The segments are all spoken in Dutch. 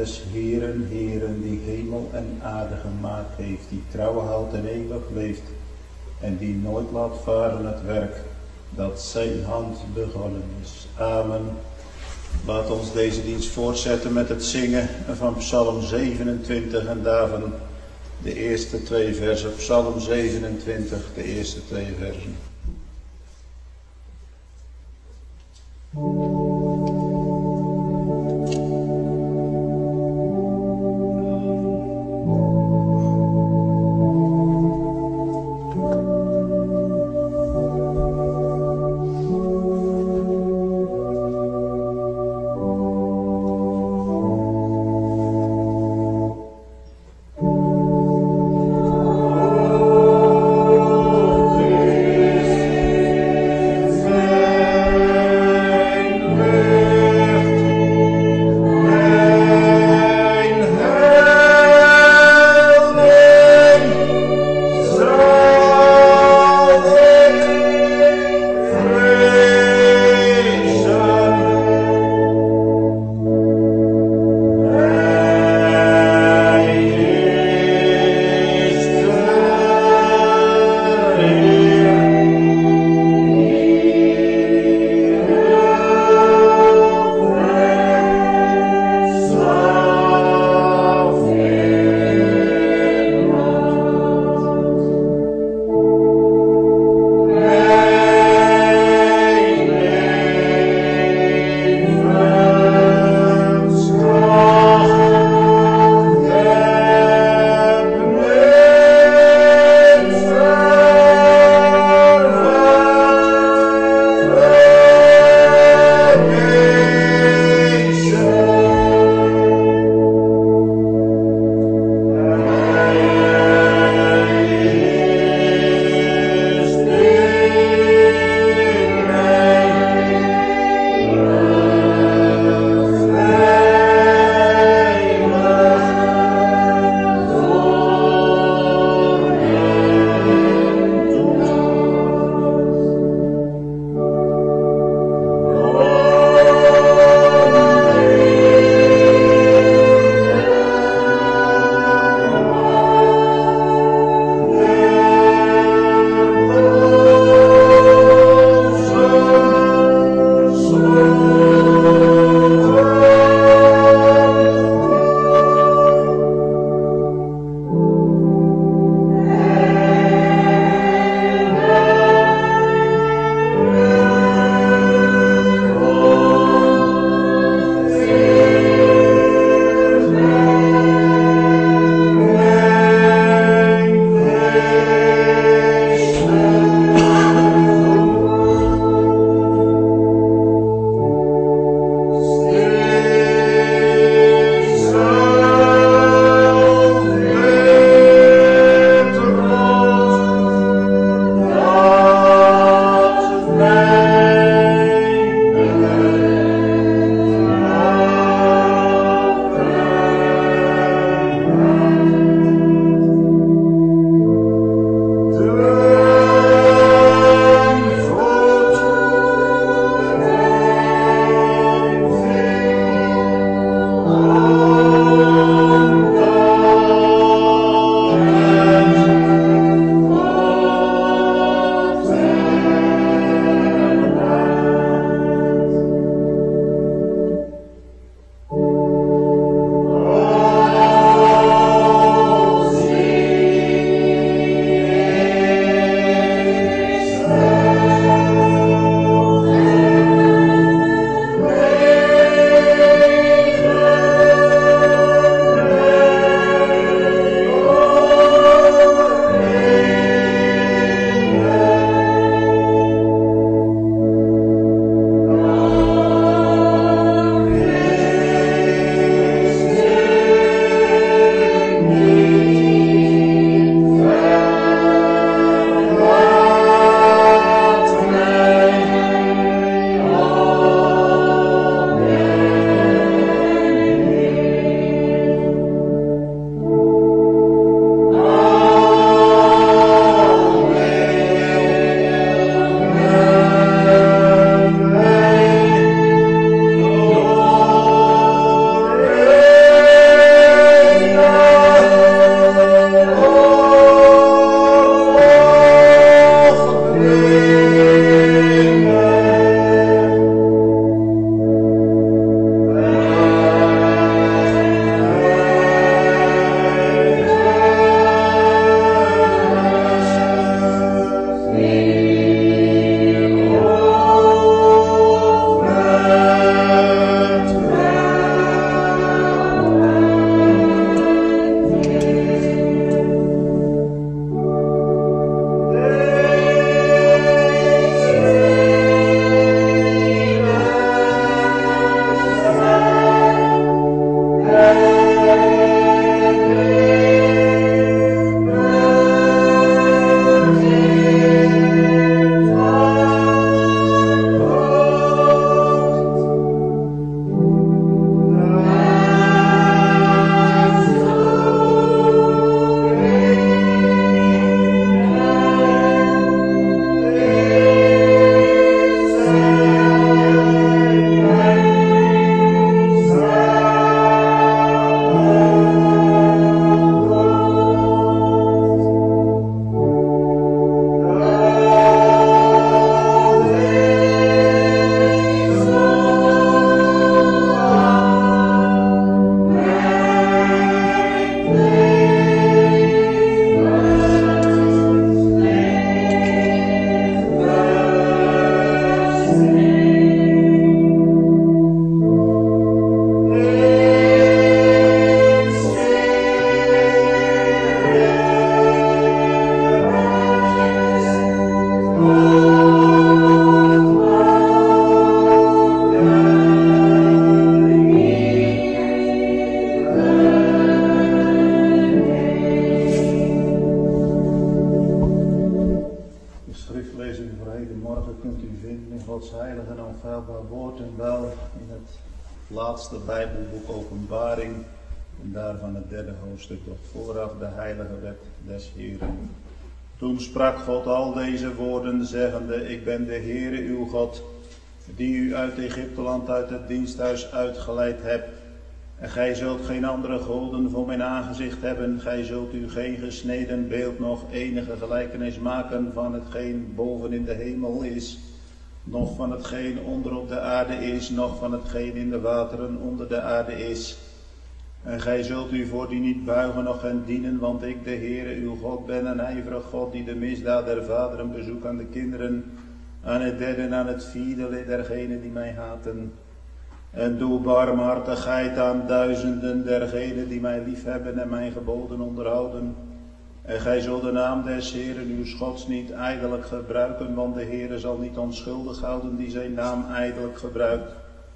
des Heeren, Heeren, die hemel en aarde gemaakt heeft, die trouw houdt en eeuwig leeft, en die nooit laat varen het werk dat zijn hand begonnen is. Amen. Laat ons deze dienst voortzetten met het zingen van Psalm 27 en daarvan de eerste 2 versen. Psalm 27, de eerste 2 versen. Amen. De schriftlezing voor hedenmorgen kunt u vinden in Gods heilige en onfeilbaar woord en wel in het laatste Bijbelboek Openbaring en daarvan het 3e hoofdstuk, doch vooraf de heilige wet des Heeren. Toen sprak God al deze woorden zeggende, ik ben de Heere uw God, die u uit Egypteland uit het diensthuis uitgeleid hebt. En gij zult geen andere goden voor mijn aangezicht hebben. Gij zult u geen gesneden beeld nog enige gelijkenis maken van hetgeen boven in de hemel is, noch van hetgeen onder op de aarde is, noch van hetgeen in de wateren onder de aarde is. En gij zult u voor die niet buigen noch hen dienen, want ik de Heere uw God ben, een ijverig God die de misdaad der vaderen bezoekt aan de kinderen, aan het 3e en aan het 4e lid dergenen die mij haten. En doe barmhartigheid aan duizenden dergenen die mij liefhebben en mijn geboden onderhouden. En gij zult de naam des Heeren uw Gods niet ijdelijk gebruiken, want de Heere zal niet onschuldig houden die zijn naam ijdelijk gebruikt.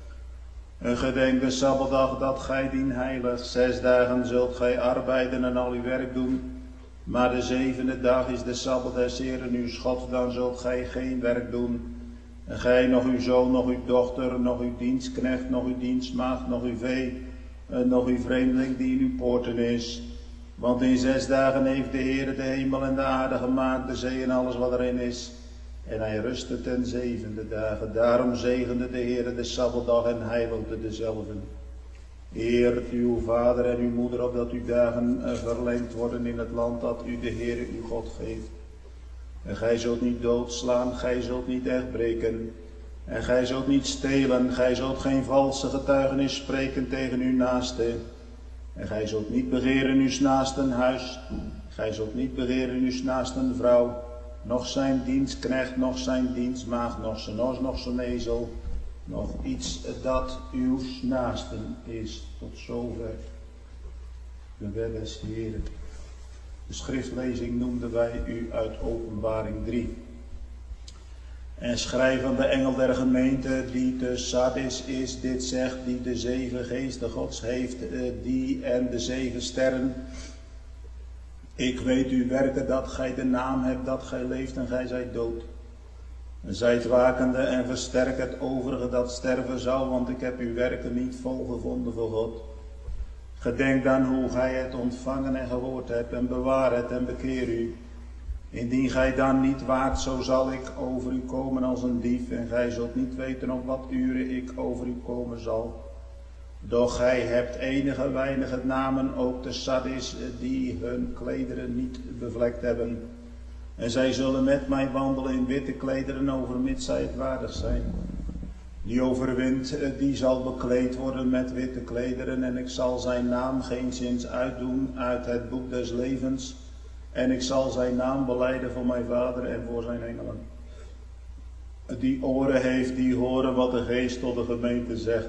En gedenk de Sabbatdag dat gij dien heilig. 6 dagen zult gij arbeiden en al uw werk doen. Maar de 7e dag is de Sabbat des Heeren uw Gods, dan zult gij geen werk doen. En gij, nog uw zoon, nog uw dochter, nog uw dienstknecht, nog uw dienstmaagd, nog uw vee, nog uw vreemdeling die in uw poorten is. Want in 6 dagen heeft de Heere de hemel en de aarde gemaakt, de zee en alles wat erin is. En hij rustte ten 7e dagen. Daarom zegende de Heere de Sabbatdag en heiligde dezelfde. Eert uw vader en uw moeder, opdat uw dagen verlengd worden in het land dat u de Heere uw God geeft. En gij zult niet doodslaan, gij zult niet echtbreken. En gij zult niet stelen, gij zult geen valse getuigenis spreken tegen uw naaste. En gij zult niet begeren uw naasten huis, gij zult niet begeren uw naasten vrouw, noch zijn dienstknecht, noch zijn dienstmaagd, noch zijn os, noch zijn ezel, nog iets dat uw naasten is. Tot zover de wet des Heeren. De schriftlezing noemden wij u uit Openbaring 3. En schrijf aan de engel der gemeente die te Sardis is, dit zegt, die de 7 geesten Gods heeft, die en de 7 sterren. Ik weet uw werken, dat gij de naam hebt, dat gij leeft en gij zijt dood. Zijt wakende en versterk het overige dat sterven zou, want ik heb uw werken niet volgevonden voor God. Gedenk dan hoe gij het ontvangen en gehoord hebt en bewaar het en bekeer u. Indien gij dan niet waakt, zo zal ik over u komen als een dief en gij zult niet weten op wat uren ik over u komen zal. Doch gij hebt enige weinige namen, ook de Sardis, die hun klederen niet bevlekt hebben. En zij zullen met mij wandelen in witte klederen, overmits zij het waardig zijn. Die overwint, die zal bekleed worden met witte klederen, en ik zal zijn naam geenszins uitdoen uit het boek des levens. En ik zal zijn naam belijden voor mijn Vader en voor zijn engelen. Die oren heeft, die horen wat de Geest tot de gemeente zegt.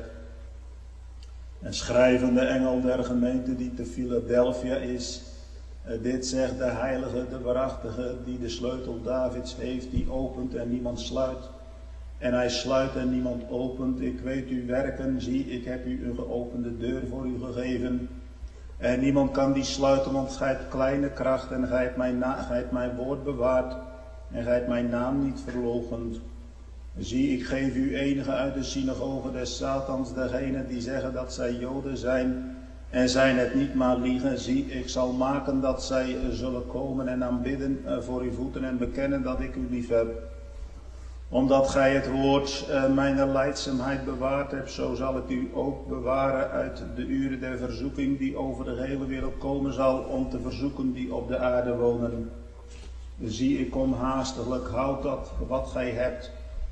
En schrijvende engel der gemeente die te Philadelphia is. Dit zegt de heilige, de waarachtige, die de sleutel Davids heeft, die opent en niemand sluit. En hij sluit en niemand opent. Ik weet uw werken, zie, ik heb u een geopende deur voor u gegeven. En niemand kan die sluiten, want gij hebt kleine kracht en gij hebt mijn woord bewaard. En gij hebt mijn naam niet verloochend. Zie, ik geef u enige uit de synagoge des Satans, degenen die zeggen dat zij Joden zijn en zijn het niet, maar liegen. Zie, ik zal maken dat zij zullen komen en aanbidden voor uw voeten en bekennen dat ik u lief heb. Omdat gij het woord mijner lijdzaamheid bewaard hebt, zo zal ik u ook bewaren uit de uren der verzoeking die over de hele wereld komen zal, om te verzoeken die op de aarde wonen. Zie, ik kom haastiglijk, houd dat wat gij hebt,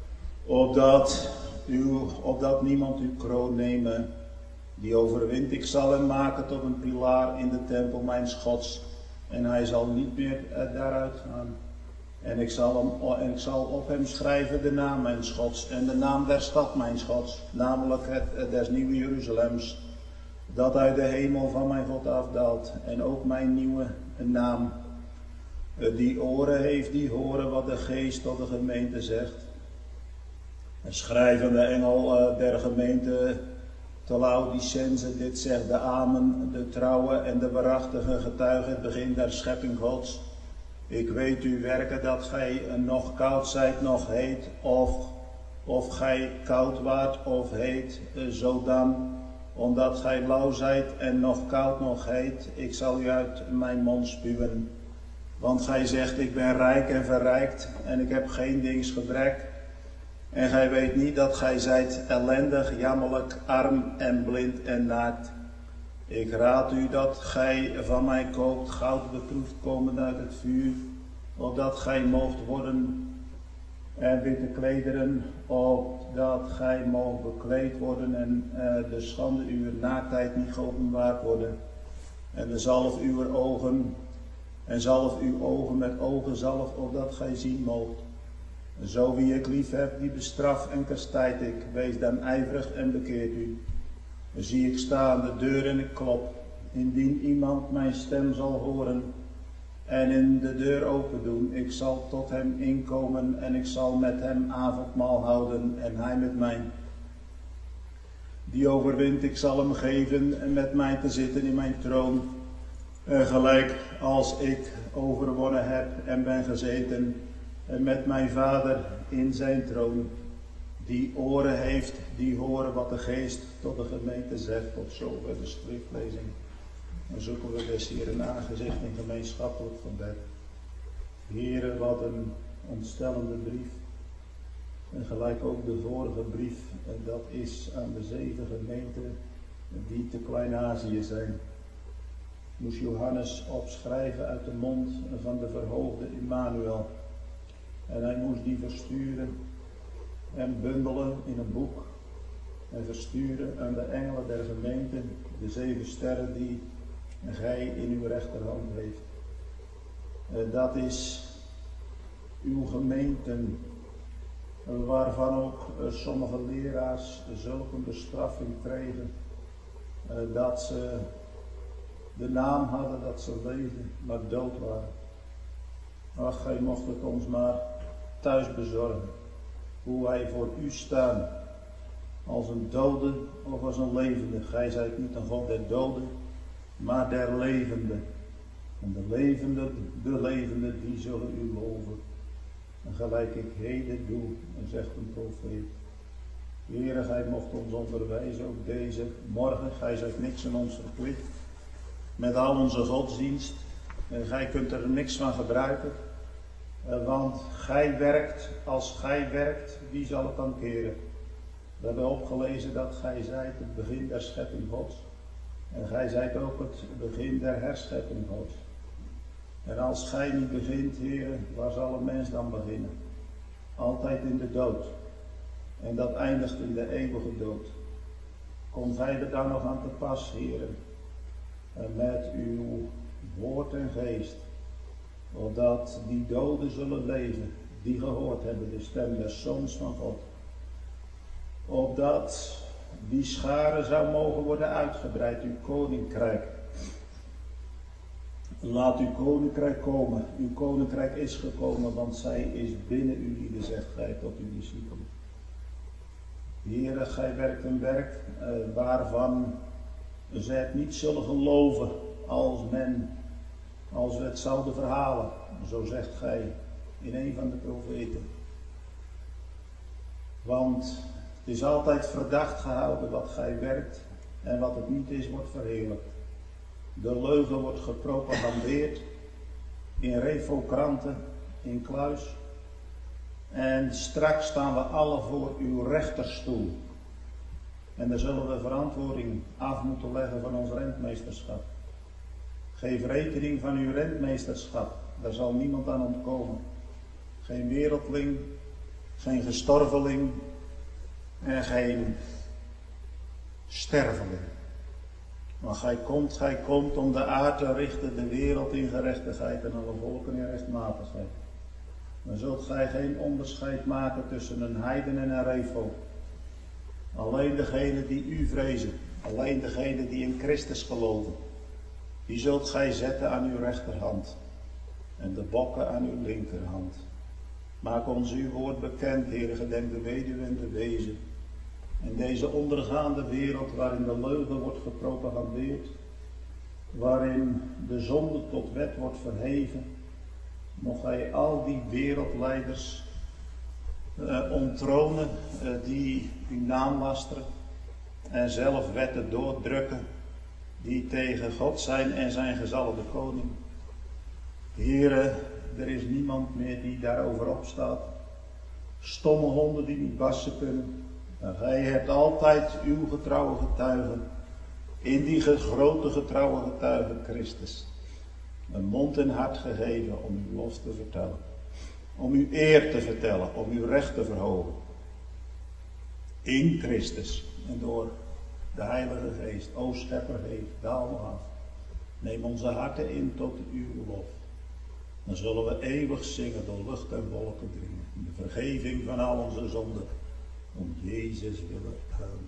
opdat niemand uw kroon nemen. Die overwint, ik zal hem maken tot een pilaar in de tempel mijns Gods, en hij zal niet meer daaruit gaan. En ik zal op hem schrijven de naam mijns Gods en de naam der stad mijns Gods, namelijk het des nieuwe Jeruzalems, dat uit de hemel van mijn God afdaalt, en ook mijn nieuwe naam. Die oren heeft, die horen wat de Geest tot de gemeente zegt. En schrijvende engel der gemeente te Laodicense, dit zegt de Amen, de trouwe en de waarachtige getuige, het begin der schepping Gods. Ik weet uw werken dat gij nog koud zijt, nog heet, of gij koud waart of heet, zodan, omdat gij lauw zijt en nog koud nog heet, ik zal u uit mijn mond spuwen. Want gij zegt, ik ben rijk en verrijkt en ik heb geen dings gebrek. En gij weet niet dat gij zijt ellendig, jammerlijk, arm en blind en naakt. Ik raad u dat gij van mij koopt goud beproefd komend uit het vuur, opdat gij moogt worden en witte klederen, opdat gij moogt bekleed worden en de schande uw naaktheid niet geopenbaard worden. En de zalf uw ogen, en zalf uw ogen met ogenzalf, opdat gij zien moogt. Zo wie ik lief heb, die bestraf en kastijd ik. Wees dan ijverig en bekeert u. Zie ik sta aan de deur en ik klop. Indien iemand mijn stem zal horen en in de deur open doen, ik zal tot hem inkomen en ik zal met hem avondmaal houden en hij met mij. Die overwint, ik zal hem geven en met mij te zitten in mijn troon. Gelijk als ik overwonnen heb en ben gezeten met mijn Vader in zijn troon. Die oren heeft, die horen wat de Geest tot de gemeente zegt. Tot zover de schriftlezing. Dan zoeken we des Heeren aangezicht in gemeenschappelijk gebed. Heere, wat een ontstellende brief. En gelijk ook de vorige brief, en dat is aan de 7 gemeenten die te Klein-Azië zijn. Moest Johannes opschrijven uit de mond van de verhoogde Immanuel. En hij moest die versturen en bundelen in een boek. En versturen aan de engelen der gemeente, de 7 sterren die gij in uw rechterhand heeft. Dat is uw gemeenten, waarvan ook sommige leraars zulke bestraffing kregen, dat ze de naam hadden dat ze leefden, maar dood waren. Ach, gij mocht het ons maar thuis bezorgen, hoe wij voor u staan, als een dode of als een levende. Gij zijt niet een God der doden, maar der levenden. En de levende, die zullen u loven. En gelijk ik heden doe, en zegt een profeet. Heere, gij mocht ons onderwijzen, ook deze morgen. Gij zijt niks aan ons verplicht. Met al onze godsdienst. En gij kunt er niks van gebruiken. Want gij werkt, als gij werkt, wie zal het dan keren? We hebben opgelezen dat gij zijt het begin der schepping Gods. En gij zijt ook het begin der herschepping Gods. En als gij niet begint, Heere, waar zal een mens dan beginnen? Altijd in de dood. En dat eindigt in de eeuwige dood. Komt gij er dan nog aan te pas, Heere? Met uw woord en geest. Opdat die doden zullen leven, die gehoord hebben de stem des Zoons van God. Opdat die schare zou mogen worden uitgebreid, uw koninkrijk. Laat uw koninkrijk komen. Uw koninkrijk is gekomen, want zij is binnen u, ieder zegt gij tot uw discipelen. Heere, gij werkt een werk waarvan zij het niet zullen geloven als we het zouden verhalen. Zo zegt gij in een van de profeten. Want het is altijd verdacht gehouden wat gij werkt en wat het niet is wordt verheerlijkt. De leugen wordt gepropagandeerd in refokranten, in kluis. En straks staan we alle voor uw rechterstoel. En daar zullen we verantwoording af moeten leggen van ons rentmeesterschap. Geef rekening van uw rentmeesterschap. Daar zal niemand aan ontkomen. Geen wereldling, geen gestorveling en geen sterveling. Maar gij komt om de aarde te richten, de wereld in gerechtigheid en alle volken in rechtmatigheid. Dan zult gij geen onderscheid maken tussen een heiden en een refo. Alleen degenen die u vrezen, alleen degenen die in Christus geloven, die zult gij zetten aan uw rechterhand en de bokken aan uw linkerhand. Maak ons uw woord bekend, Heere, gedenk de weduwe en de wezen. In deze ondergaande wereld waarin de leugen wordt gepropagandeerd, waarin de zonde tot wet wordt verheven, Mocht Hij al die wereldleiders onttronen die uw naam lasteren en zelf wetten doordrukken die tegen God zijn en zijn gezalfde koning. Heere, er is niemand meer die daarover opstaat. Stomme honden die niet bassen kunnen. En Gij hebt altijd uw getrouwe getuigen, in die grote getrouwe getuigen Christus, een mond en hart gegeven om uw lof te vertellen. Om uw eer te vertellen, om uw recht te verhogen. In Christus en door de Heilige Geest. O Schepper, daal nog af. Neem onze harten in tot uw lof. Dan zullen we eeuwig zingen door lucht en wolken dringen. In de vergeving van al onze zonden. Om Jezus willen. Amen.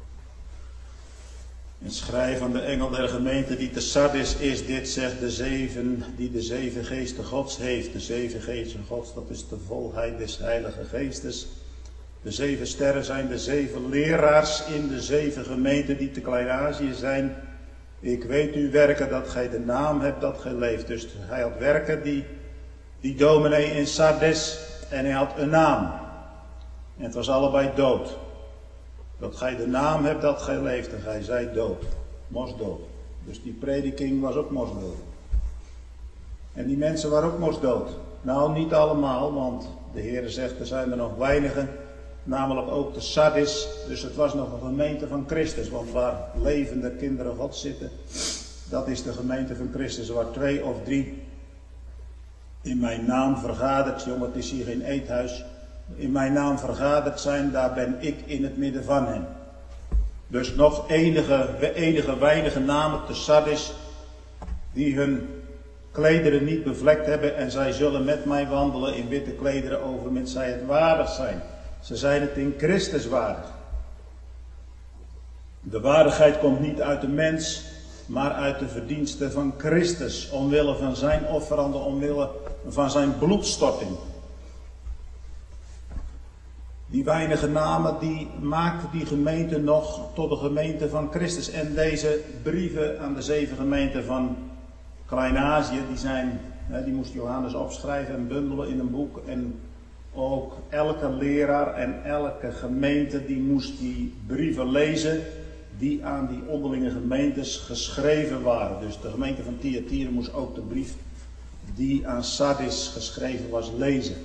En schrijf aan de engel der gemeente die te Sardis is, dit zegt de zeven, die de zeven geesten Gods heeft. De zeven geesten Gods, dat is de volheid des Heilige Geestes. De zeven sterren zijn de zeven leraars in de zeven gemeenten die te Klein-Azië zijn. Ik weet uw werken, dat gij de naam hebt, dat gij leeft. Dus hij had werken, die dominee in Sardes, en hij had een naam. En het was allebei dood. Dat gij de naam hebt, dat gij leeft, en gij zijt dood. Mosdood. Dus die prediking was ook mosdood. En die mensen waren ook mosdood. Nou, niet allemaal, want de Heer zegt, er zijn er nog weinigen. Namelijk ook de Sardis. Dus het was nog een gemeente van Christus. Want waar levende kinderen God zitten, dat is de gemeente van Christus. Waar 2 of 3 in mijn naam vergaderd. Jongen, het is hier geen eethuis. In mijn naam vergaderd zijn, daar ben ik in het midden van hen. Dus nog enige weinige namen te Sardis, die hun klederen niet bevlekt hebben, en zij zullen met mij wandelen in witte klederen, overmits zij het waardig zijn. Ze zijn het in Christus waardig. De waardigheid komt niet uit de mens, maar uit de verdiensten van Christus, omwille van zijn offerande, omwille van zijn bloedstorting. Die weinige namen, die maakten die gemeente nog tot de gemeente van Christus. En deze brieven aan de 7 gemeenten van Klein-Azië, die moest Johannes opschrijven en bundelen in een boek. En ook elke leraar en elke gemeente, die moest die brieven lezen die aan die onderlinge gemeentes geschreven waren. Dus de gemeente van Thyatira moest ook de brief die aan Sardis geschreven was lezen.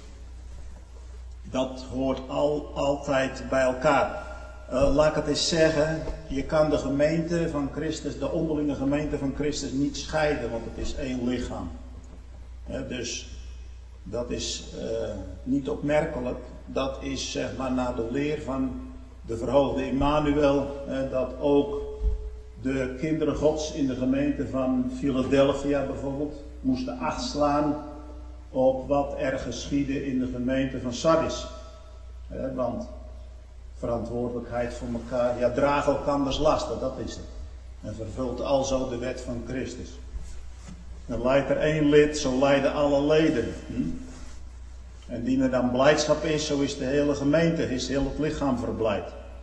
Dat hoort altijd bij elkaar. Laat ik het eens zeggen, je kan de gemeente van Christus, de onderlinge gemeente van Christus niet scheiden, want het is één lichaam. Dus dat is niet opmerkelijk. Dat is zeg maar naar de leer van de verhoogde Emmanuel, dat ook de kinderen Gods in de gemeente van Philadelphia bijvoorbeeld moesten acht slaan op wat er geschiedde in de gemeente van Sardis. Want verantwoordelijkheid voor elkaar, ja, draag elkanders lasten, dat is het. En vervult alzo de wet van Christus. En leidt er één lid, zo leiden alle leden. En die er dan blijdschap is, zo is de hele gemeente, is heel het lichaam verblijd.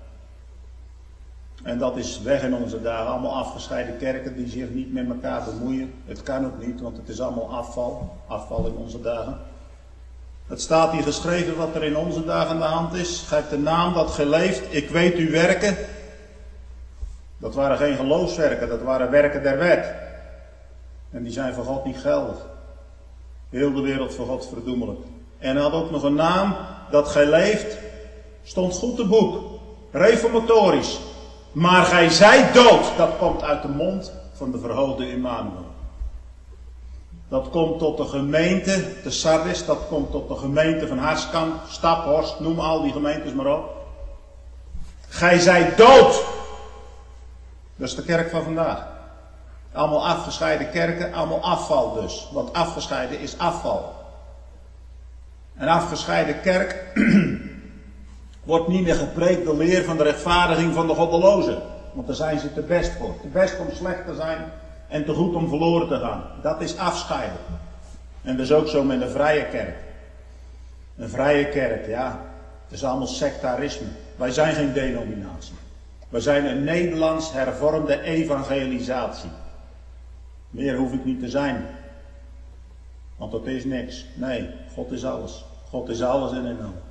En dat is weg in onze dagen. Allemaal afgescheiden kerken die zich niet met elkaar bemoeien. Het kan ook niet, want het is allemaal afval. Afval in onze dagen. Het staat hier geschreven wat er in onze dagen aan de hand is. Geef de naam dat gij leeft. Ik weet uw werken. Dat waren geen geloofswerken, dat waren werken der wet. En die zijn voor God niet geldig. Heel de wereld voor God verdoemelijk. En hij had ook nog een naam, dat gij leeft, stond goed te boek. Reformatorisch. Maar gij zijt dood. Dat komt uit de mond van de verhoogde Emmanuel. Dat komt tot de gemeente, de Sardis, dat komt tot de gemeente van Harskamp, Staphorst, noem al die gemeentes maar op. Gij zijt dood. Dat is de kerk van vandaag. Allemaal afgescheiden kerken, allemaal afval dus. Want afgescheiden is afval. Een afgescheiden kerk wordt niet meer gepreekt de leer van de rechtvaardiging van de goddelozen. Want daar zijn ze te best voor. Te best om slecht te zijn en te goed om verloren te gaan. Dat is afscheiden. En dat is ook zo met een vrije kerk. Een vrije kerk, ja. Het is allemaal sectarisme. Wij zijn geen denominatie. Wij zijn een Nederlands hervormde evangelisatie. Meer hoef ik niet te zijn. Want dat is niks. Nee, God is alles. God is alles en in al.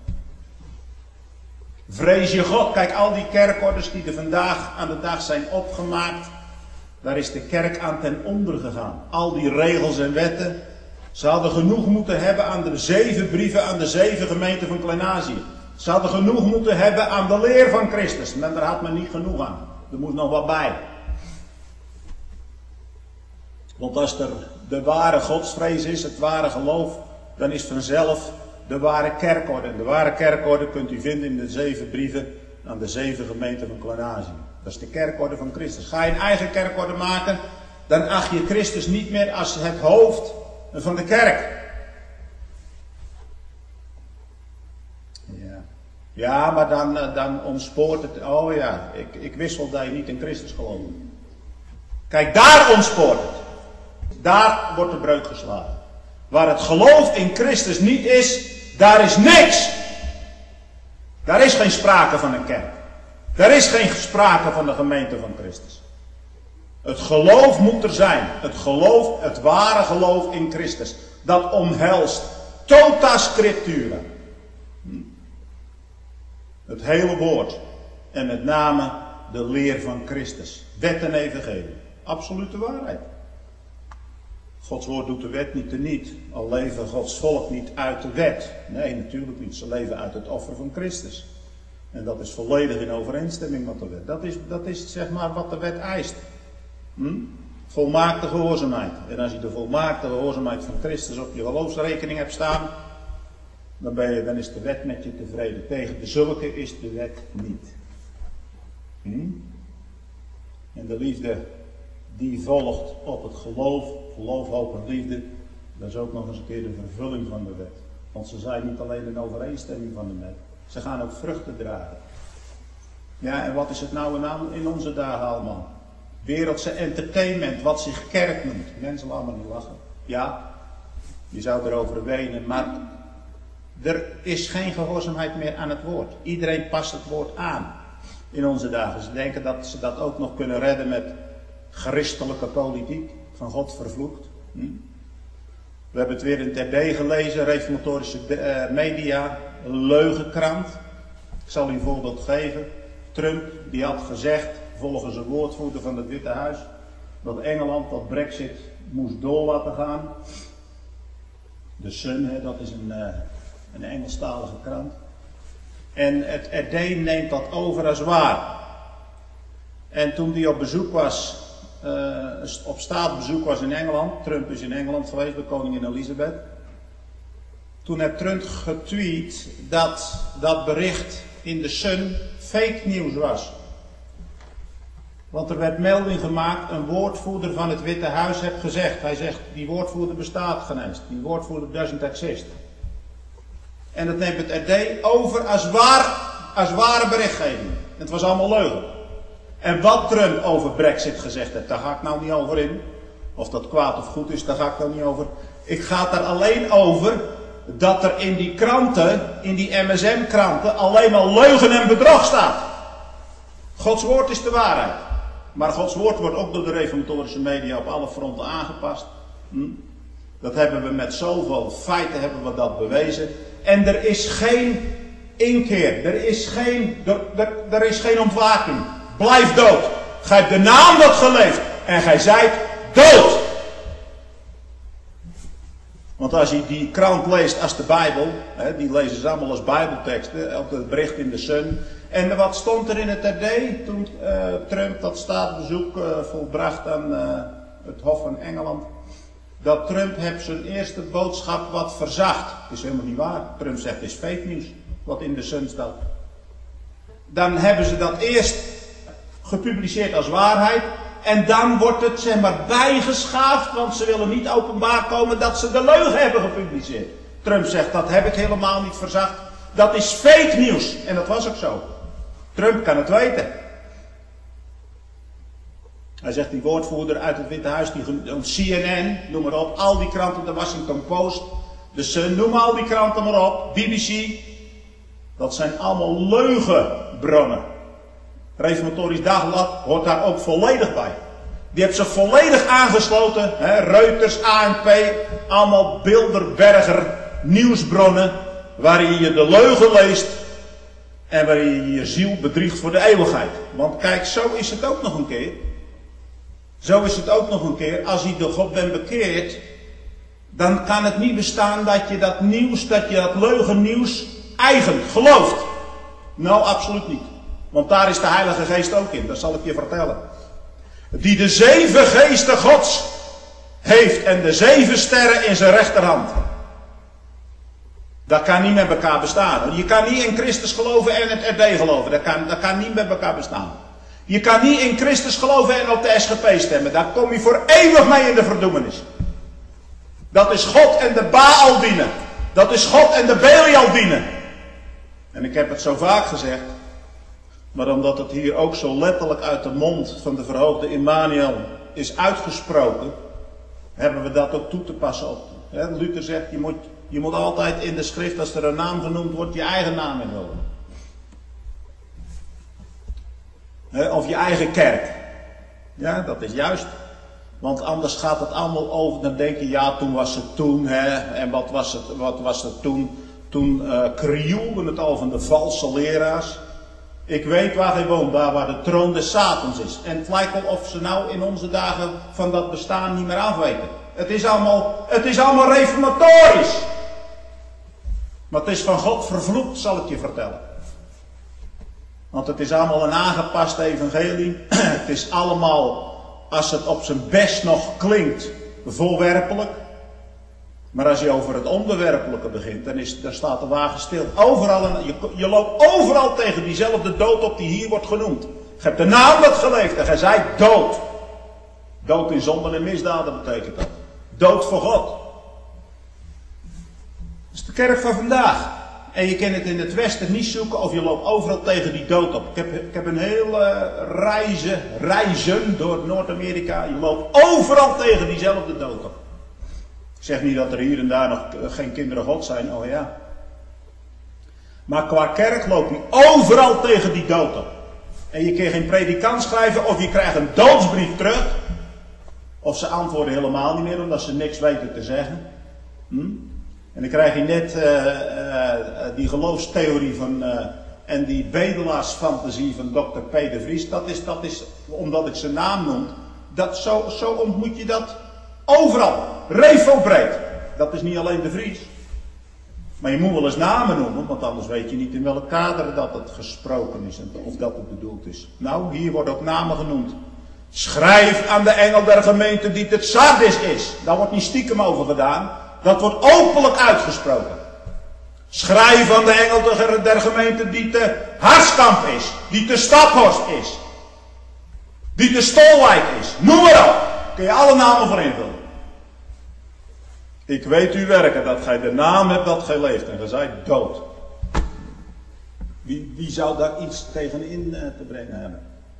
Vrees je God. Kijk, al die kerkorders die er vandaag aan de dag zijn opgemaakt. Daar is de kerk aan ten onder gegaan. Al die regels en wetten. Ze hadden genoeg moeten hebben aan de 7 brieven aan de 7 gemeenten van Klein-Azië. Ze hadden genoeg moeten hebben aan de leer van Christus. Maar daar had men niet genoeg aan. Er moet nog wat bij. Want als er de ware godsvrees is, het ware geloof, dan is vanzelf de ware kerkorde. En de ware kerkorde kunt u vinden in de 7 brieven aan de 7 gemeenten van Klein-Azië. Dat is de kerkorde van Christus. Ga je een eigen kerkorde maken, dan acht je Christus niet meer als het hoofd van de kerk. Ja, maar dan ontspoort het. Oh ja, ik wist wel dat je niet in Christus gelooft. Kijk, daar ontspoort het. Daar wordt de breuk geslagen. Waar het geloof in Christus niet is, daar is niks. Daar is geen sprake van een kerk. Daar is geen sprake van de gemeente van Christus. Het geloof moet er zijn. Het geloof, het ware geloof in Christus. Dat omhelst tota scriptura. Het hele woord. En met name de leer van Christus. Wet en evangelie. Absolute waarheid. Gods woord doet de wet niet teniet. Al leven Gods volk niet uit de wet. Nee, natuurlijk niet. Ze leven uit het offer van Christus. En dat is volledig in overeenstemming met de wet. Dat is zeg maar wat de wet eist. Volmaakte gehoorzaamheid. En als je de volmaakte gehoorzaamheid van Christus op je geloofsrekening hebt staan, dan is de wet met je tevreden. Tegen de zulke is de wet niet. En de liefde die volgt op het geloof, hoop en liefde, dat is ook nog eens een keer de vervulling van de wet. Want ze zijn niet alleen in overeenstemming van de wet, ze gaan ook vruchten dragen. Ja, en wat is het nou in onze dagen allemaal? Wereldse entertainment, wat zich kerk noemt. Mensen laten me niet lachen. Ja, je zou erover wenen, maar er is geen gehoorzaamheid meer aan het woord. Iedereen past het woord aan in onze dagen. Ze denken dat ze dat ook nog kunnen redden met christelijke politiek, van God vervloekt. We hebben het weer in het RD gelezen, reformatorische media, een leugenkrant. Ik zal u een voorbeeld geven. Trump, die had gezegd, volgens een woordvoerder van het Witte Huis, dat Engeland dat Brexit moest door laten gaan. De Sun, dat is een Engelstalige krant. En het RD neemt dat over als waar. En toen hij op bezoek was, op staatsbezoek was in Engeland, Trump is in Engeland geweest bij koningin Elizabeth. Toen heeft Trump getweet dat dat bericht in de Sun fake nieuws was. Want er werd melding gemaakt, een woordvoerder van het Witte Huis heeft gezegd. Hij zegt, die woordvoerder bestaat geen eens. Die woordvoerder doesn't exist. En dat neemt het RD over als ware berichtgeving. En het was allemaal leugen. En wat Trump over Brexit gezegd heeft, daar ga ik nou niet over in. Of dat kwaad of goed is, daar ga ik nou niet over. Ik ga het er alleen over dat er in die kranten, in die MSM-kranten, alleen maar leugen en bedrog staat. Gods woord is de waarheid. Maar Gods woord wordt ook door de reformatorische media op alle fronten aangepast. Dat hebben we met zoveel feiten hebben we dat bewezen. En er is geen inkeer. Er is geen ontwaking. Blijf dood. Gij hebt de naam dat geleefd. En gij zijt dood. Want als je die krant leest als de Bijbel. Die lezen ze allemaal als Bijbelteksten. Op het bericht in de Sun. En wat stond er in het RD toen Trump dat staatsbezoek volbracht aan het Hof van Engeland? Dat Trump heeft zijn eerste boodschap wat verzacht. Dat is helemaal niet waar. Trump zegt het is fake nieuws wat in de Sun staat. Dan hebben ze dat eerst gepubliceerd als waarheid. En dan wordt het zeg maar bijgeschaafd, want ze willen niet openbaar komen dat ze de leugen hebben gepubliceerd. Trump zegt dat heb ik helemaal niet verzacht. Dat is fake nieuws. En dat was ook zo. Trump kan het weten. Hij zegt die woordvoerder uit het Witte Huis, die CNN, noem maar op, al die kranten, de Washington Post, de Sun, noem al die kranten maar op, BBC. Dat zijn allemaal leugenbronnen. Reformatorisch Dagblad hoort daar ook volledig bij. Die heeft zich volledig aangesloten. Reuters, ANP, allemaal Bilderberger nieuwsbronnen. Waarin je de leugen leest. En waarin je je ziel bedriegt voor de eeuwigheid. Want kijk, zo is het ook nog een keer. Zo is het ook nog een keer. Als je door God bent bekeerd. Dan kan het niet bestaan dat je dat nieuws, dat je dat leugennieuws eigen gelooft. Nou, absoluut niet. Want daar is de Heilige Geest ook in. Dat zal ik je vertellen. Die de 7 geesten Gods heeft en de 7 sterren in zijn rechterhand. Dat kan niet met elkaar bestaan. Je kan niet in Christus geloven en het RD geloven. Dat kan niet met elkaar bestaan. Je kan niet in Christus geloven en op de SGP stemmen. Daar kom je voor eeuwig mee in de verdoemenis. Dat is God en de Baal dienen. Dat is God en de Belial dienen. En ik heb het zo vaak gezegd. Maar omdat het hier ook zo letterlijk uit de mond van de verhoogde Immanuel is uitgesproken. Hebben we dat ook toe te passen op. Luther zegt, je moet altijd in de schrift, als er een naam genoemd wordt, je eigen naam invullen. Of je eigen kerk. Ja, dat is juist. Want anders gaat het allemaal over, dan denk je, ja, toen was het toen, en wat was het toen? Toen krioelde het al van de valse leraars. Ik weet waar hij woont, daar waar de troon des Satans is. En het lijkt wel of ze nou in onze dagen van dat bestaan niet meer afweten. Het is allemaal reformatorisch. Maar het is van God vervloekt, zal ik je vertellen. Want het is allemaal een aangepast evangelie. Het is allemaal, als het op zijn best nog klinkt, voorwerpelijk. Maar als je over het onderwerpelijke begint, dan staat de wagen stil. Overal, je loopt overal tegen diezelfde dood op die hier wordt genoemd. Je hebt de naam wat geleefd en gij zijt dood. Dood in zonden en misdaden betekent dat. Dood voor God. Dat is de kerk van vandaag. En je kan het in het westen niet zoeken of je loopt overal tegen die dood op. Ik heb een hele reizen door Noord-Amerika. Je loopt overal tegen diezelfde dood op. Ik zeg niet dat er hier en daar nog geen kinderen God zijn, oh ja. Maar qua kerk loop je overal tegen die dood op. En je kan geen predikant schrijven of je krijgt een doodsbrief terug. Of ze antwoorden helemaal niet meer omdat ze niks weten te zeggen. En dan krijg je net die geloofstheorie van, en die bedelaarsfantasie van Dr. P. de Vries. Dat is omdat ik zijn naam noem. Zo ontmoet je dat overal. Refobreed. Dat is niet alleen de Vries. Maar je moet wel eens namen noemen, want anders weet je niet in welk kader dat het gesproken is. Of dat het bedoeld is. Nou, hier worden ook namen genoemd. Schrijf aan de engel der gemeente die te Sardis is. Daar wordt niet stiekem over gedaan. Dat wordt openlijk uitgesproken. Schrijf aan de engel der gemeente die te Harskamp is. Die te Staphorst is. Die te Stolwijk is. Noem maar op. Kun je alle namen voor invullen. Ik weet u werken dat gij de naam hebt dat gij leeft en gij zijt dood. Wie zou daar iets tegenin te brengen hebben?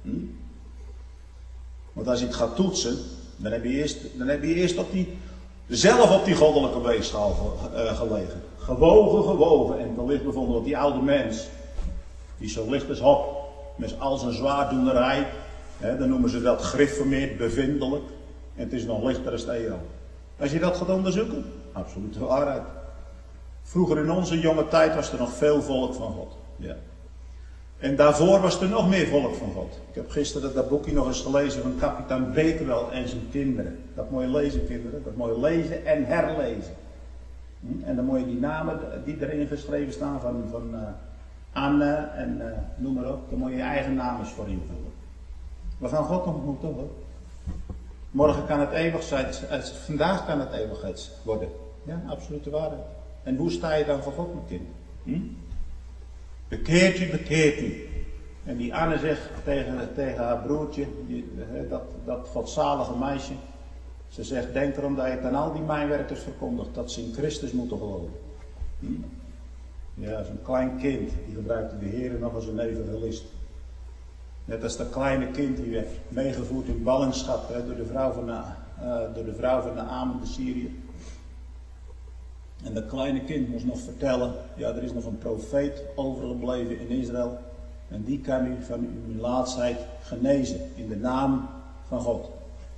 Want als je het gaat toetsen, dan heb je eerst zelf op die goddelijke weegschaal gelegen. Gewogen en te licht bevonden. Want die oude mens, die zo licht is hop, met al zijn zwaardoenerij, dan noemen ze dat gereformeerd bevindelijk. En het is nog lichter als de eeuw. Als je dat gaat onderzoeken, absoluut de waarheid. Vroeger in onze jonge tijd was er nog veel volk van God. Ja. En daarvoor was er nog meer volk van God. Ik heb gisteren dat boekje nog eens gelezen van kapitein Bekerwel en zijn kinderen. Dat moet je lezen, kinderen. Dat moet je lezen en herlezen. En dan moet je die namen die erin geschreven staan van Anne en noem maar op. Dan moet je je eigen naam eens voor invullen. We gaan God ontmoeten hoor. Morgen kan het eeuwig zijn. Vandaag kan het eeuwigheid worden. Ja, absolute waarheid. En hoe sta je dan voor God, mijn kind? Bekeert u. En die Anne zegt tegen haar broertje, dat godzalige meisje. Ze zegt, denk erom dat je het aan al die mijnwerkers verkondigt, dat ze in Christus moeten geloven. Ja, zo'n klein kind, die gebruikte de Heer nog als een evangelist. Net als dat kleine kind die werd meegevoerd in ballingschap door de vrouw van Naaman de Syriër. En dat kleine kind moest nog vertellen, ja, er is nog een profeet overgebleven in Israël. En die kan u van uw laatsheid genezen in de naam van God.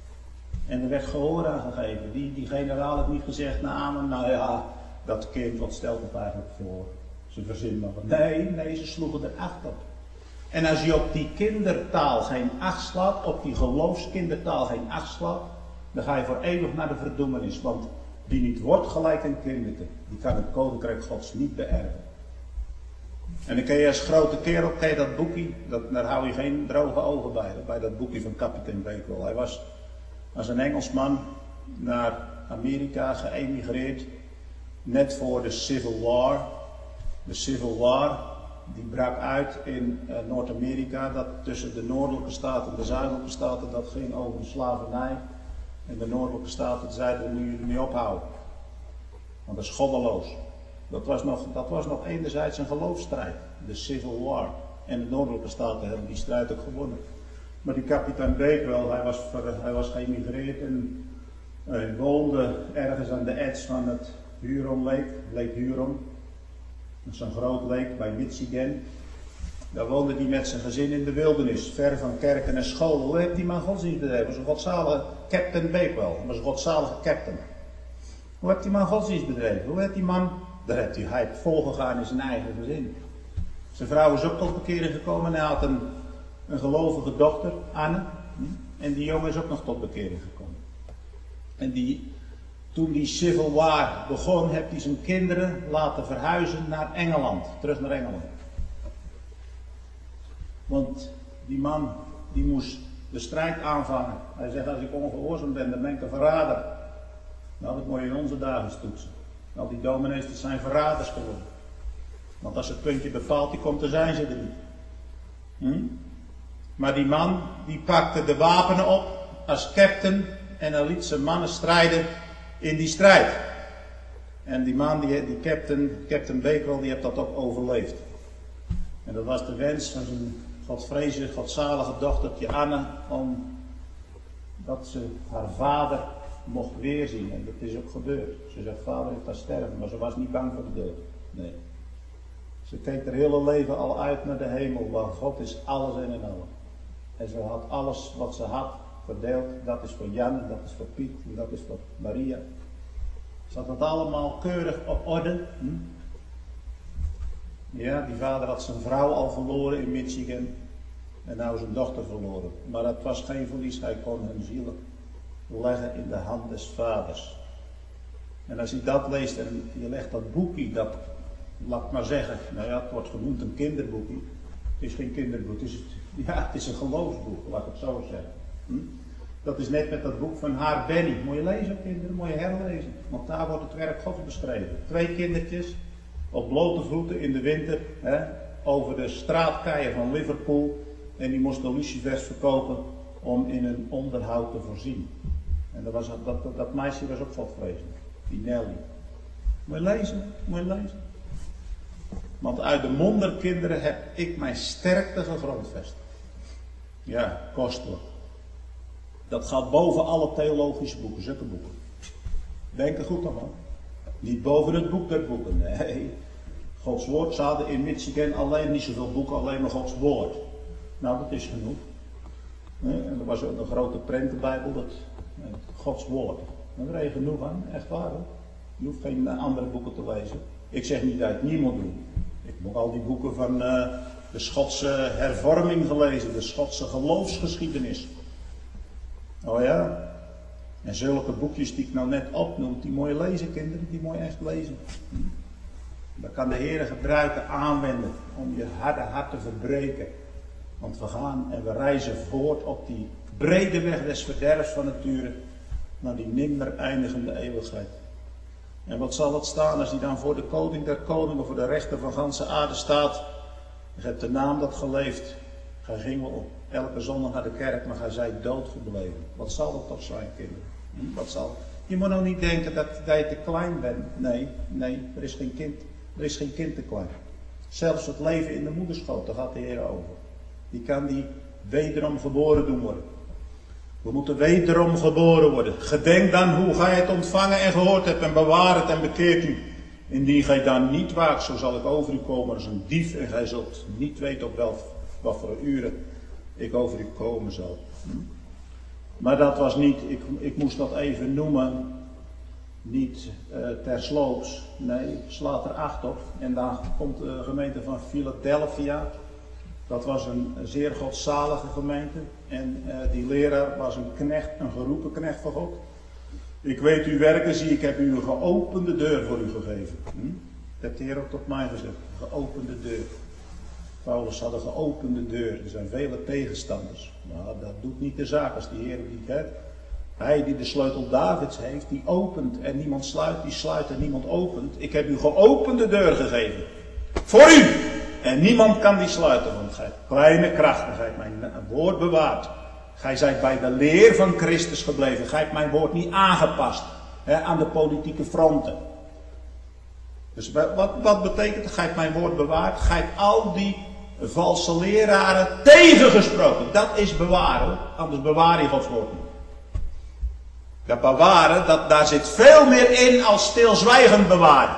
En er werd gehoor aan gegeven. Die generaal heeft niet gezegd, nou ja, dat kind, wat stelt het eigenlijk voor? Ze verzinnen maar wat. Nee, ze sloegen er acht op. En als je op die kindertaal geen acht slaat, op die geloofskindertaal geen acht slaat, dan ga je voor eeuwig naar de verdoemenis. Want die niet wordt gelijk een kinderke, die kan het koninkrijk Gods niet beërven. En dan kun je als grote kerel, dat boekje, daar hou je geen droge ogen bij dat boekje van kapitein Bakewell. Hij was als een Engelsman naar Amerika geëmigreerd, net voor de Civil War. De Civil War, die brak uit in Noord-Amerika, dat tussen de noordelijke staten en de zuidelijke staten, dat ging over de slavernij. En de noordelijke staten zeiden, nu jullie niet ophouden. Want dat is goddeloos. Dat was nog enerzijds een geloofsstrijd, de Civil War. En de noordelijke staten hebben die strijd ook gewonnen. Maar die kapitein Bakewell, hij was geëmigreerd en hij woonde ergens aan de edge van het Huron Lake Huron. Dat is een groot lake bij Michigan. Daar woonde hij met zijn gezin in de wildernis, ver van kerken en scholen. Hoe heeft die man godsdienst bedreven? Was een godzalige Captain Bakewell. Was een godzalige captain. Hoe heeft die man godsdienst bedreven? Hoe heeft die man, hij heeft volgegaan in zijn eigen gezin. Zijn vrouw is ook tot bekering gekomen en hij had een gelovige dochter, Anne. En die jongen is ook nog tot bekering gekomen. En toen die Civil War begon, heeft hij zijn kinderen laten verhuizen naar Engeland. Terug naar Engeland. Want die man, die moest de strijd aanvangen. Hij zegt, als ik ongehoorzaam ben, dan ben ik een verrader. Nou, dat moet je in onze dagen toetsen. Al die dominees, dat zijn verraders geworden. Want als het puntje bepaalt, die komt, dan zijn ze er niet. Maar die man, die pakte de wapenen op als captain en hij liet zijn mannen strijden in die strijd. En die man, die Captain Bakewell, die heeft dat ook overleefd. En dat was de wens van zijn godvrezige, godzalige dochtertje Anne, omdat ze haar vader mocht weerzien. En dat is ook gebeurd. Ze zegt, vader heeft daar sterven, maar ze was niet bang voor de dood. Nee. Ze keek haar hele leven al uit naar de hemel, waar God is alles en in allen. En ze had alles wat ze had verdeeld. Dat is voor Jan, dat is voor Piet, en dat is voor Maria. Ze had het allemaal keurig op orde. Ja, die vader had zijn vrouw al verloren in Michigan. En nou zijn dochter verloren. Maar dat was geen verlies, hij kon hun zielen leggen in de hand des vaders. En als je dat leest en je legt dat boekje, dat, laat maar zeggen, nou ja, het wordt genoemd een kinderboekje. Het is geen kinderboek, het is een geloofsboek, laat ik het zo zeggen. Dat is net met dat boek van Haar Benny. Moet je lezen, kinderen, moet je herlezen. Want daar wordt het werk Gods beschreven. 2 kindertjes op blote voeten in de winter over de straatkeien van Liverpool. En die moesten lucifers verkopen om in hun onderhoud te voorzien. En dat meisje was ook godvrezend. Die Nelly. Moet je lezen, moet je lezen. Want uit de mond der kinderen heb ik mijn sterkte gegrondvest. Ja, kostelijk. Dat gaat boven alle theologische boeken, zulke boeken. Denk er goed aan, man. Niet boven het boek der boeken, nee. Gods woord, ze hadden in Michigan alleen niet zoveel boeken, alleen maar Gods woord. Nou, dat is genoeg. En er was ook een grote prentenbijbel, Gods woord. Daar heb je genoeg aan, echt waar hoor. Je hoeft geen andere boeken te lezen. Ik zeg niet dat je het niet moet doen. Ik heb ook al die boeken van de Schotse hervorming gelezen, de Schotse geloofsgeschiedenis. Oh ja, en zulke boekjes die ik nou net opnoem, die moet je lezen kinderen, die moet je echt lezen. Dat kan de Heer gebruiken, aanwenden, om je harde hart te verbreken. Want we gaan en we reizen voort op die brede weg des verderfs van nature, naar die nimmer eindigende eeuwigheid. En wat zal het staan als hij dan voor de koning der koningen, voor de rechter van ganse aarde staat. Je hebt de naam dat geleefd. Gij ging wel elke zondag naar de kerk, maar gij zijt dood gebleven. Wat zal dat toch zijn, kinderen? Wat zal? Je moet nou niet denken dat je te klein bent. Nee, er is geen kind. Er is geen kind te klein. Zelfs het leven in de moederschoot, daar gaat de Heer over. Die kan die wederom geboren doen worden. We moeten wederom geboren worden. Gedenk dan hoe gij het ontvangen en gehoord hebt en bewaar het en bekeert u. Indien gij dan niet waakt, zo zal ik over u komen als een dief en gij zult niet weten op wat voor uren ik over u komen zal. Maar dat was niet, ik moest dat even noemen, niet tersloops. Nee, slaat er 8 op. En dan komt de gemeente van Philadelphia. Dat was een zeer godzalige gemeente. En die leraar was een knecht, een geroepen knecht van God. Ik weet uw werken, zie ik heb u een geopende deur voor u gegeven. Dat heeft de Heer ook tot mij gezegd. Een geopende deur. Paulus had een geopende deur. Er zijn vele tegenstanders. Maar dat doet niet de zaak als die Heer die hebt. Hij die de sleutel Davids heeft, die opent en niemand sluit, die sluit en niemand opent. Ik heb u geopende deur gegeven. Voor u! En niemand kan die sluiten, want gij hebt kleine krachten, gij hebt mijn woord bewaard. Gij zijt bij de leer van Christus gebleven. Gij hebt mijn woord niet aangepast aan de politieke fronten. Dus wat betekent het? Gij hebt mijn woord bewaard. Gij hebt al die valse leraren tegengesproken. Dat is bewaren, anders bewaar je Gods woord niet. Dat bewaren, daar zit veel meer in als stilzwijgend bewaren.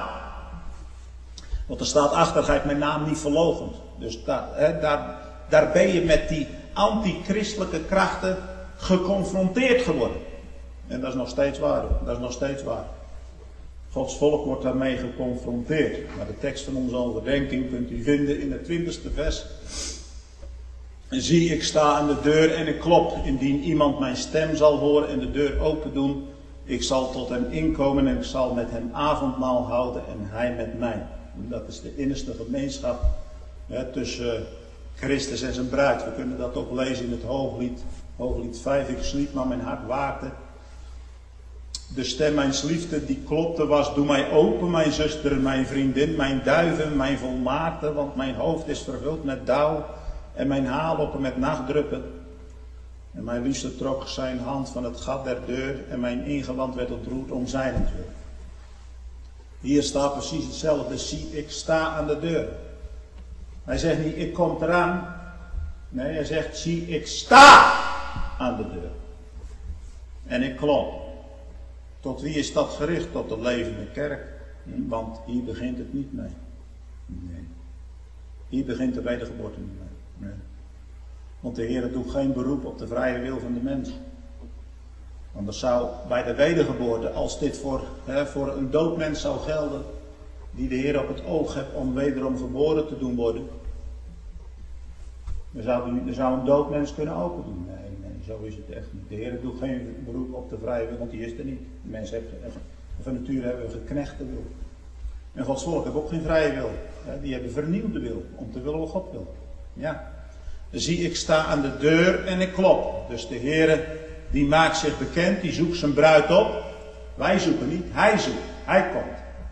Want er staat achter, gij hebt mijn naam niet verloochend. Dus daar ben je met die antichristelijke krachten geconfronteerd geworden. En dat is nog steeds waar. Dat is nog steeds waar. Gods volk wordt daarmee geconfronteerd. Maar de tekst van onze overdenking kunt u vinden in het 20e vers. Zie, ik sta aan de deur en ik klop. Indien iemand mijn stem zal horen en de deur open doen, ik zal tot hem inkomen en ik zal met hem avondmaal houden en hij met mij. Dat is de innerste gemeenschap tussen Christus en zijn bruid. We kunnen dat ook lezen in het Hooglied. Hooglied 5. Ik sliep, maar mijn hart waakte. De stem mijns liefde die klopte was. Doe mij open, mijn zuster, mijn vriendin, mijn duiven, mijn volmaakte. Want mijn hoofd is vervuld met dauw en mijn haarlokken met nachtdruppen. En mijn liefste trok zijn hand van het gat der deur en mijn ingewand werd ontroerd om zijnentwil. Hier staat precies hetzelfde. Zie, ik sta aan de deur. Hij zegt niet, ik kom eraan. Nee, hij zegt, zie, ik sta aan de deur. En ik klop. Tot wie is dat gericht? Tot de levende kerk. Want hier begint het niet mee. Nee. Hier begint de wedergeboorte niet mee. Nee. Want de Heer doet geen beroep op de vrije wil van de mens. Want dat zou bij de wedergeboorte, als dit voor een dood mens zou gelden, die de Heer op het oog heeft om wederom geboren te doen worden, dan zou een dood mens kunnen open doen. Nee, zo is het echt niet. De Heer doet geen beroep op de vrije wil, want die is er niet. De mens heeft, van nature hebben we geknechte wil. En Gods volk heeft ook geen vrije wil. Die hebben vernieuwde wil, om te willen wat God wil. Ja. Zie, ik sta aan de deur en ik klop. Dus de Heer die maakt zich bekend, die zoekt zijn bruid op. Wij zoeken niet, hij zoekt, hij komt.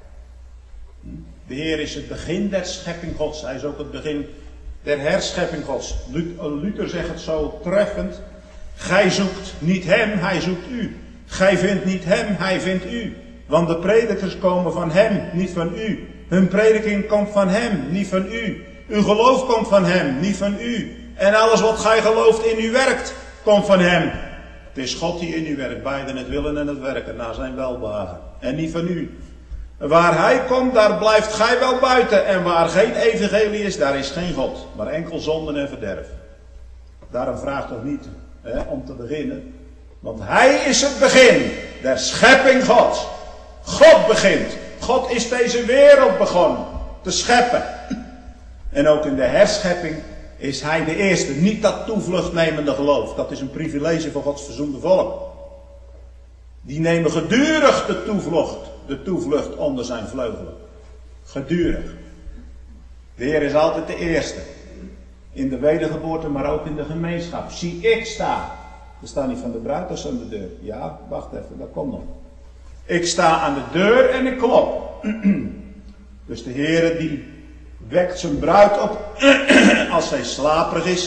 De Heer is het begin der schepping Gods. Hij is ook het begin der herschepping Gods. Luther zegt het zo treffend. Gij zoekt niet hem, hij zoekt u. Gij vindt niet hem, hij vindt u. Want de predikers komen van hem, niet van u. Hun prediking komt van hem, niet van u. Uw geloof komt van hem, niet van u. En alles wat gij gelooft in u werkt, komt van hem. Het is God die in u werkt, beiden het willen en het werken naar zijn welbehagen. En niet van u. Waar hij komt, daar blijft gij wel buiten. En waar geen evangelie is, daar is geen God. Maar enkel zonden en verderf. Daarom vraagt toch niet om te beginnen. Want hij is het begin der schepping Gods. God begint. God is deze wereld begonnen te scheppen. En ook in de herschepping is hij de eerste. Niet dat toevluchtnemende geloof. Dat is een privilege voor Gods verzoende volk. Die nemen gedurig de toevlucht onder zijn vleugelen. Gedurig. De Heer is altijd de eerste. In de wedergeboorte, maar ook in de gemeenschap. Zie, ik sta. Er staat niet van de bruid, dat is aan de deur. Ja, wacht even, dat komt nog. Ik sta aan de deur en ik klop. Dus de Heer die wekt zijn bruid op als zij slaperig is.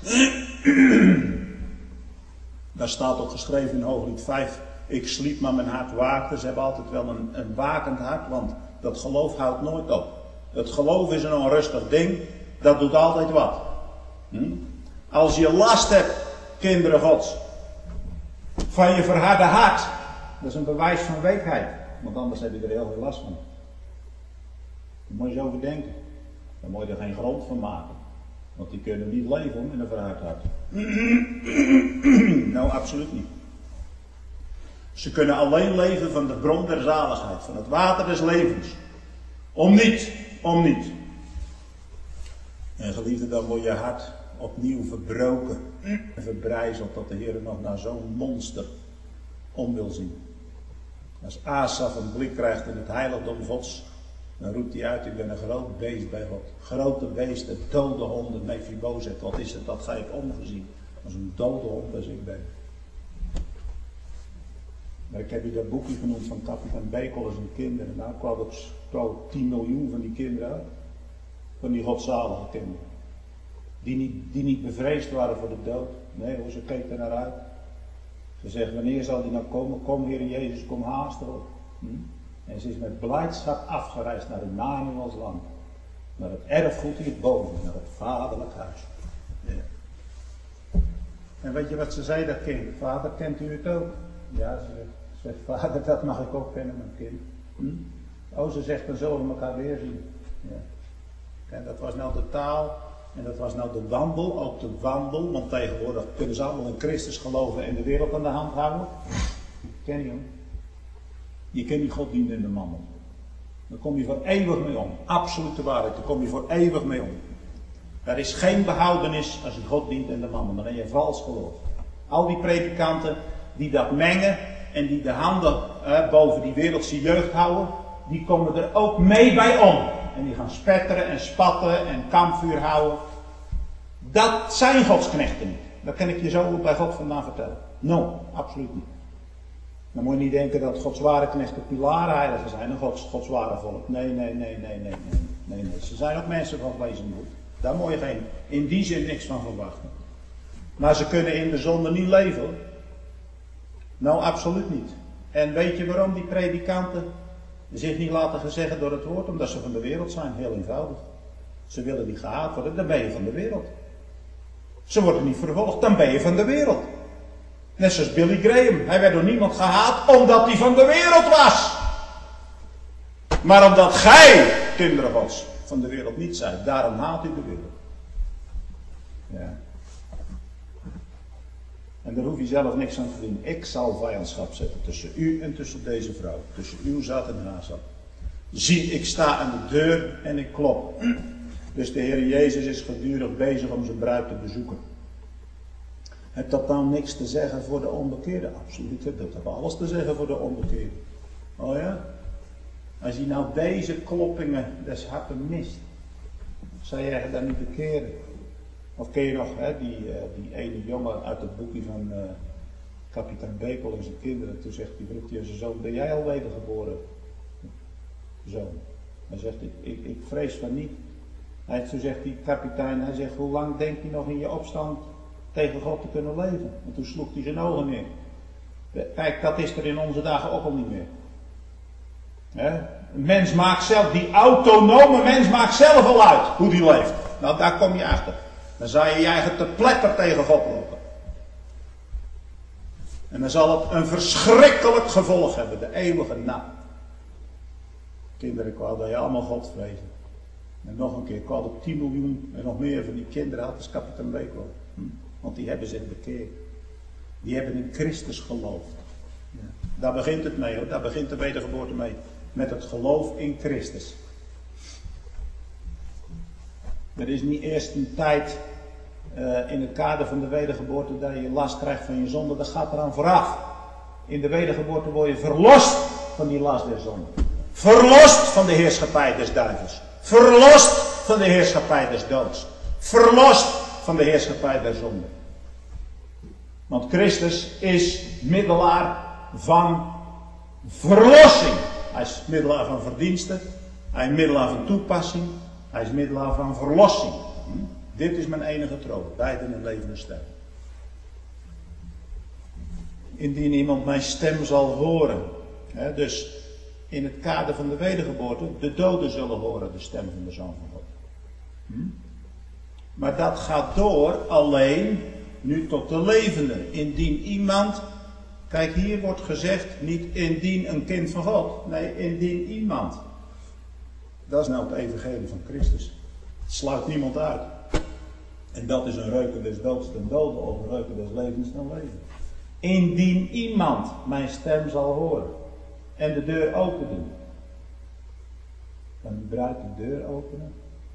Daar staat ook geschreven in Hooglied 5. Ik sliep, maar mijn hart waakte. Ze hebben altijd wel een wakend hart, want dat geloof houdt nooit op. Het geloof is een onrustig ding, dat doet altijd wat. Als je last hebt, kinderen Gods, van je verharde hart, dat is een bewijs van weekheid. Want anders heb je er heel veel last van. Daar moet je eens over denken. Daar moet je er geen grond van maken. Want die kunnen niet leven in een verhard hart. Nou, absoluut niet. Ze kunnen alleen leven van de bron der zaligheid, van het water des levens. Om niet. En geliefde, dan wordt je hart opnieuw verbroken en verbrijzeld dat de Heer nog naar zo'n monster om wil zien. Als Asaf een blik krijgt in het heiligdom Gods, dan roept hij uit: ik ben een groot beest bij God. Grote beesten, dode honden, Mephibozet. Wat is het, dat ga ik omgezien. Als een dode hond als ik ben. Maar ik heb je dat boekje genoemd van kapitein Bekel en zijn kinderen. Nou, ik kwam 10 miljoen van die kinderen uit. Van die godzalige kinderen. Die niet bevreesd waren voor de dood. Nee hoor, ze keken er naar uit. Ze zegt: wanneer zal die nou komen? Kom Heer Jezus, kom haast erop. En ze is met blijdschap afgereisd naar Emmanuels land. Naar het erfgoed hierboven, naar het vaderlijk huis. Ja. En weet je wat ze zei, dat kind? Vader, kent u het ook? Ja, ze zegt: vader, dat mag ik ook kennen, mijn kind. Oh, ze zegt: dan zullen we elkaar weer zien. Ja. En dat was nou de taal. En dat was nou de wandel, ook de wandel. Want tegenwoordig kunnen ze allemaal in Christus geloven en de wereld aan de hand houden. Ken je hem? Je kent die God dienen in de mammon. Daar kom je voor eeuwig mee om. Absolute waarheid, daar kom je voor eeuwig mee om. Er is geen behoudenis als je God dient in de mammon. Dan ben je vals geloof. Al die predikanten die dat mengen en die de handen boven die wereldse jeugd houden, die komen er ook mee bij om. En die gaan spetteren en spatten en kampvuur houden. Dat zijn Godsknechten niet. Dat kan ik je zo bij God vandaan vertellen. No, absoluut niet. Dan moet je niet denken dat Gods ware knechten pilarenheiligen zijn en Gods ware volk. Nee. Ze zijn ook mensen van vlees en bloed. Daar moet je in die zin niks van verwachten. Maar ze kunnen in de zonde niet leven. Nou, absoluut niet. En weet je waarom die predikanten zich niet laten gezeggen door het woord? Omdat ze van de wereld zijn, heel eenvoudig. Ze willen niet gehaat worden, dan ben je van de wereld. Ze worden niet vervolgd, dan ben je van de wereld. Net zoals Billy Graham. Hij werd door niemand gehaat omdat hij van de wereld was. Maar omdat gij, kinderen Gods, van de wereld niet zijt. Daarom haat u de wereld. Ja. En daar hoef je zelf niks aan te doen. Ik zal vijandschap zetten tussen u en tussen deze vrouw. Tussen uw zaad en haar zaad. Zie, ik sta aan de deur en ik klop. Dus de Heer Jezus is gedurig bezig om zijn bruid te bezoeken. Heeft dat nou niks te zeggen voor de onbekeerde? Absoluut, dat heeft alles te zeggen voor de onbekeerde. Oh ja? Als je nou deze kloppingen des harten mist, zou je dan niet bekeren? Of ken je nog die ene jongen uit het boekje van kapitein Bekel en zijn kinderen? Toen zegt hij, vroeg hij aan zijn zoon: ben jij al wedergeboren? Zoon. Hij zegt: ik vrees van niet. Toen zegt die kapitein, hij zegt: hoe lang denk je nog in je opstand tegen God te kunnen leven? En toen sloeg hij zijn ogen neer. Kijk, dat is er in onze dagen ook al niet meer. Een mens maakt zelf, die autonome mens maakt zelf al uit hoe die leeft. Nou, daar kom je achter. Dan zou je je eigen te pletter tegen God lopen. En dan zal het een verschrikkelijk gevolg hebben, de eeuwige naam. Kinderen, ik wou dat je allemaal God vrezen. En nog een keer, ik wou dat 10 miljoen en nog meer van die kinderen had als kapitein Bekel. Want die hebben zich bekeerd. Die hebben in Christus geloofd. Ja. Daar begint het mee hoor, daar begint de wedergeboorte mee. Met het geloof in Christus. Er is niet eerst een tijd in het kader van de wedergeboorte dat je last krijgt van je zonde. Dat gaat eraan vooraf. In de wedergeboorte word je verlost van die last der zonde. Verlost van de heerschappij des duivels. Verlost van de heerschappij des doods. Verlost van de heerschappij der zonde. Want Christus is middelaar van verlossing. Hij is middelaar van verdiensten. Hij is middelaar van toepassing. Hij is middelaar van verlossing. Dit is mijn enige troost. Beiden in levende stem. Indien iemand mijn stem zal horen. Dus in het kader van de wedergeboorte. De doden zullen horen de stem van de Zoon van God. Maar dat gaat door alleen nu tot de levenden. Indien iemand. Kijk, hier wordt gezegd niet indien een kind van God. Nee, indien iemand. Dat is nou het evangelie van Christus. Het sluit niemand uit. En dat is een reuken des doods ten dode of een reuken des levens ten leven. Indien iemand mijn stem zal horen en de deur open doen. Kan die bruid de deur openen?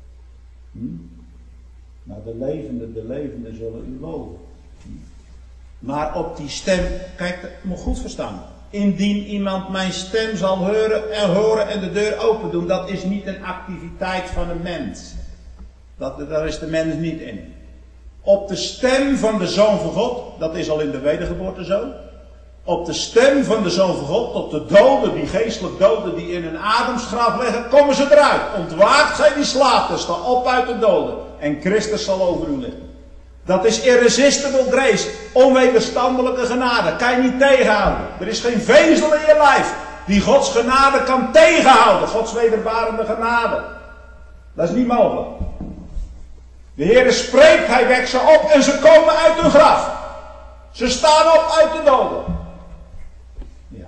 Nou, de levenden zullen u loven. Maar op die stem, kijk, dat moet goed verstaan. Indien iemand mijn stem zal horen en de deur open doen, dat is niet een activiteit van een mens. Daar is de mens niet in. Op de stem van de Zoon van God, dat is al in de wedergeboorte zo. Op de stem van de Zoon van God, tot de doden, die geestelijk doden die in een ademsgraf liggen, komen ze eruit. Ontwaakt gij die slaapt, sta op uit de doden. En Christus zal over u liggen. Dat is irresistible grace, onwederstandelijke genade. Kan je niet tegenhouden. Er is geen vezel in je lijf die Gods genade kan tegenhouden. Gods wederbarende genade. Dat is niet mogelijk. De Heer spreekt, hij wekt ze op en ze komen uit hun graf. Ze staan op uit de doden. Ja.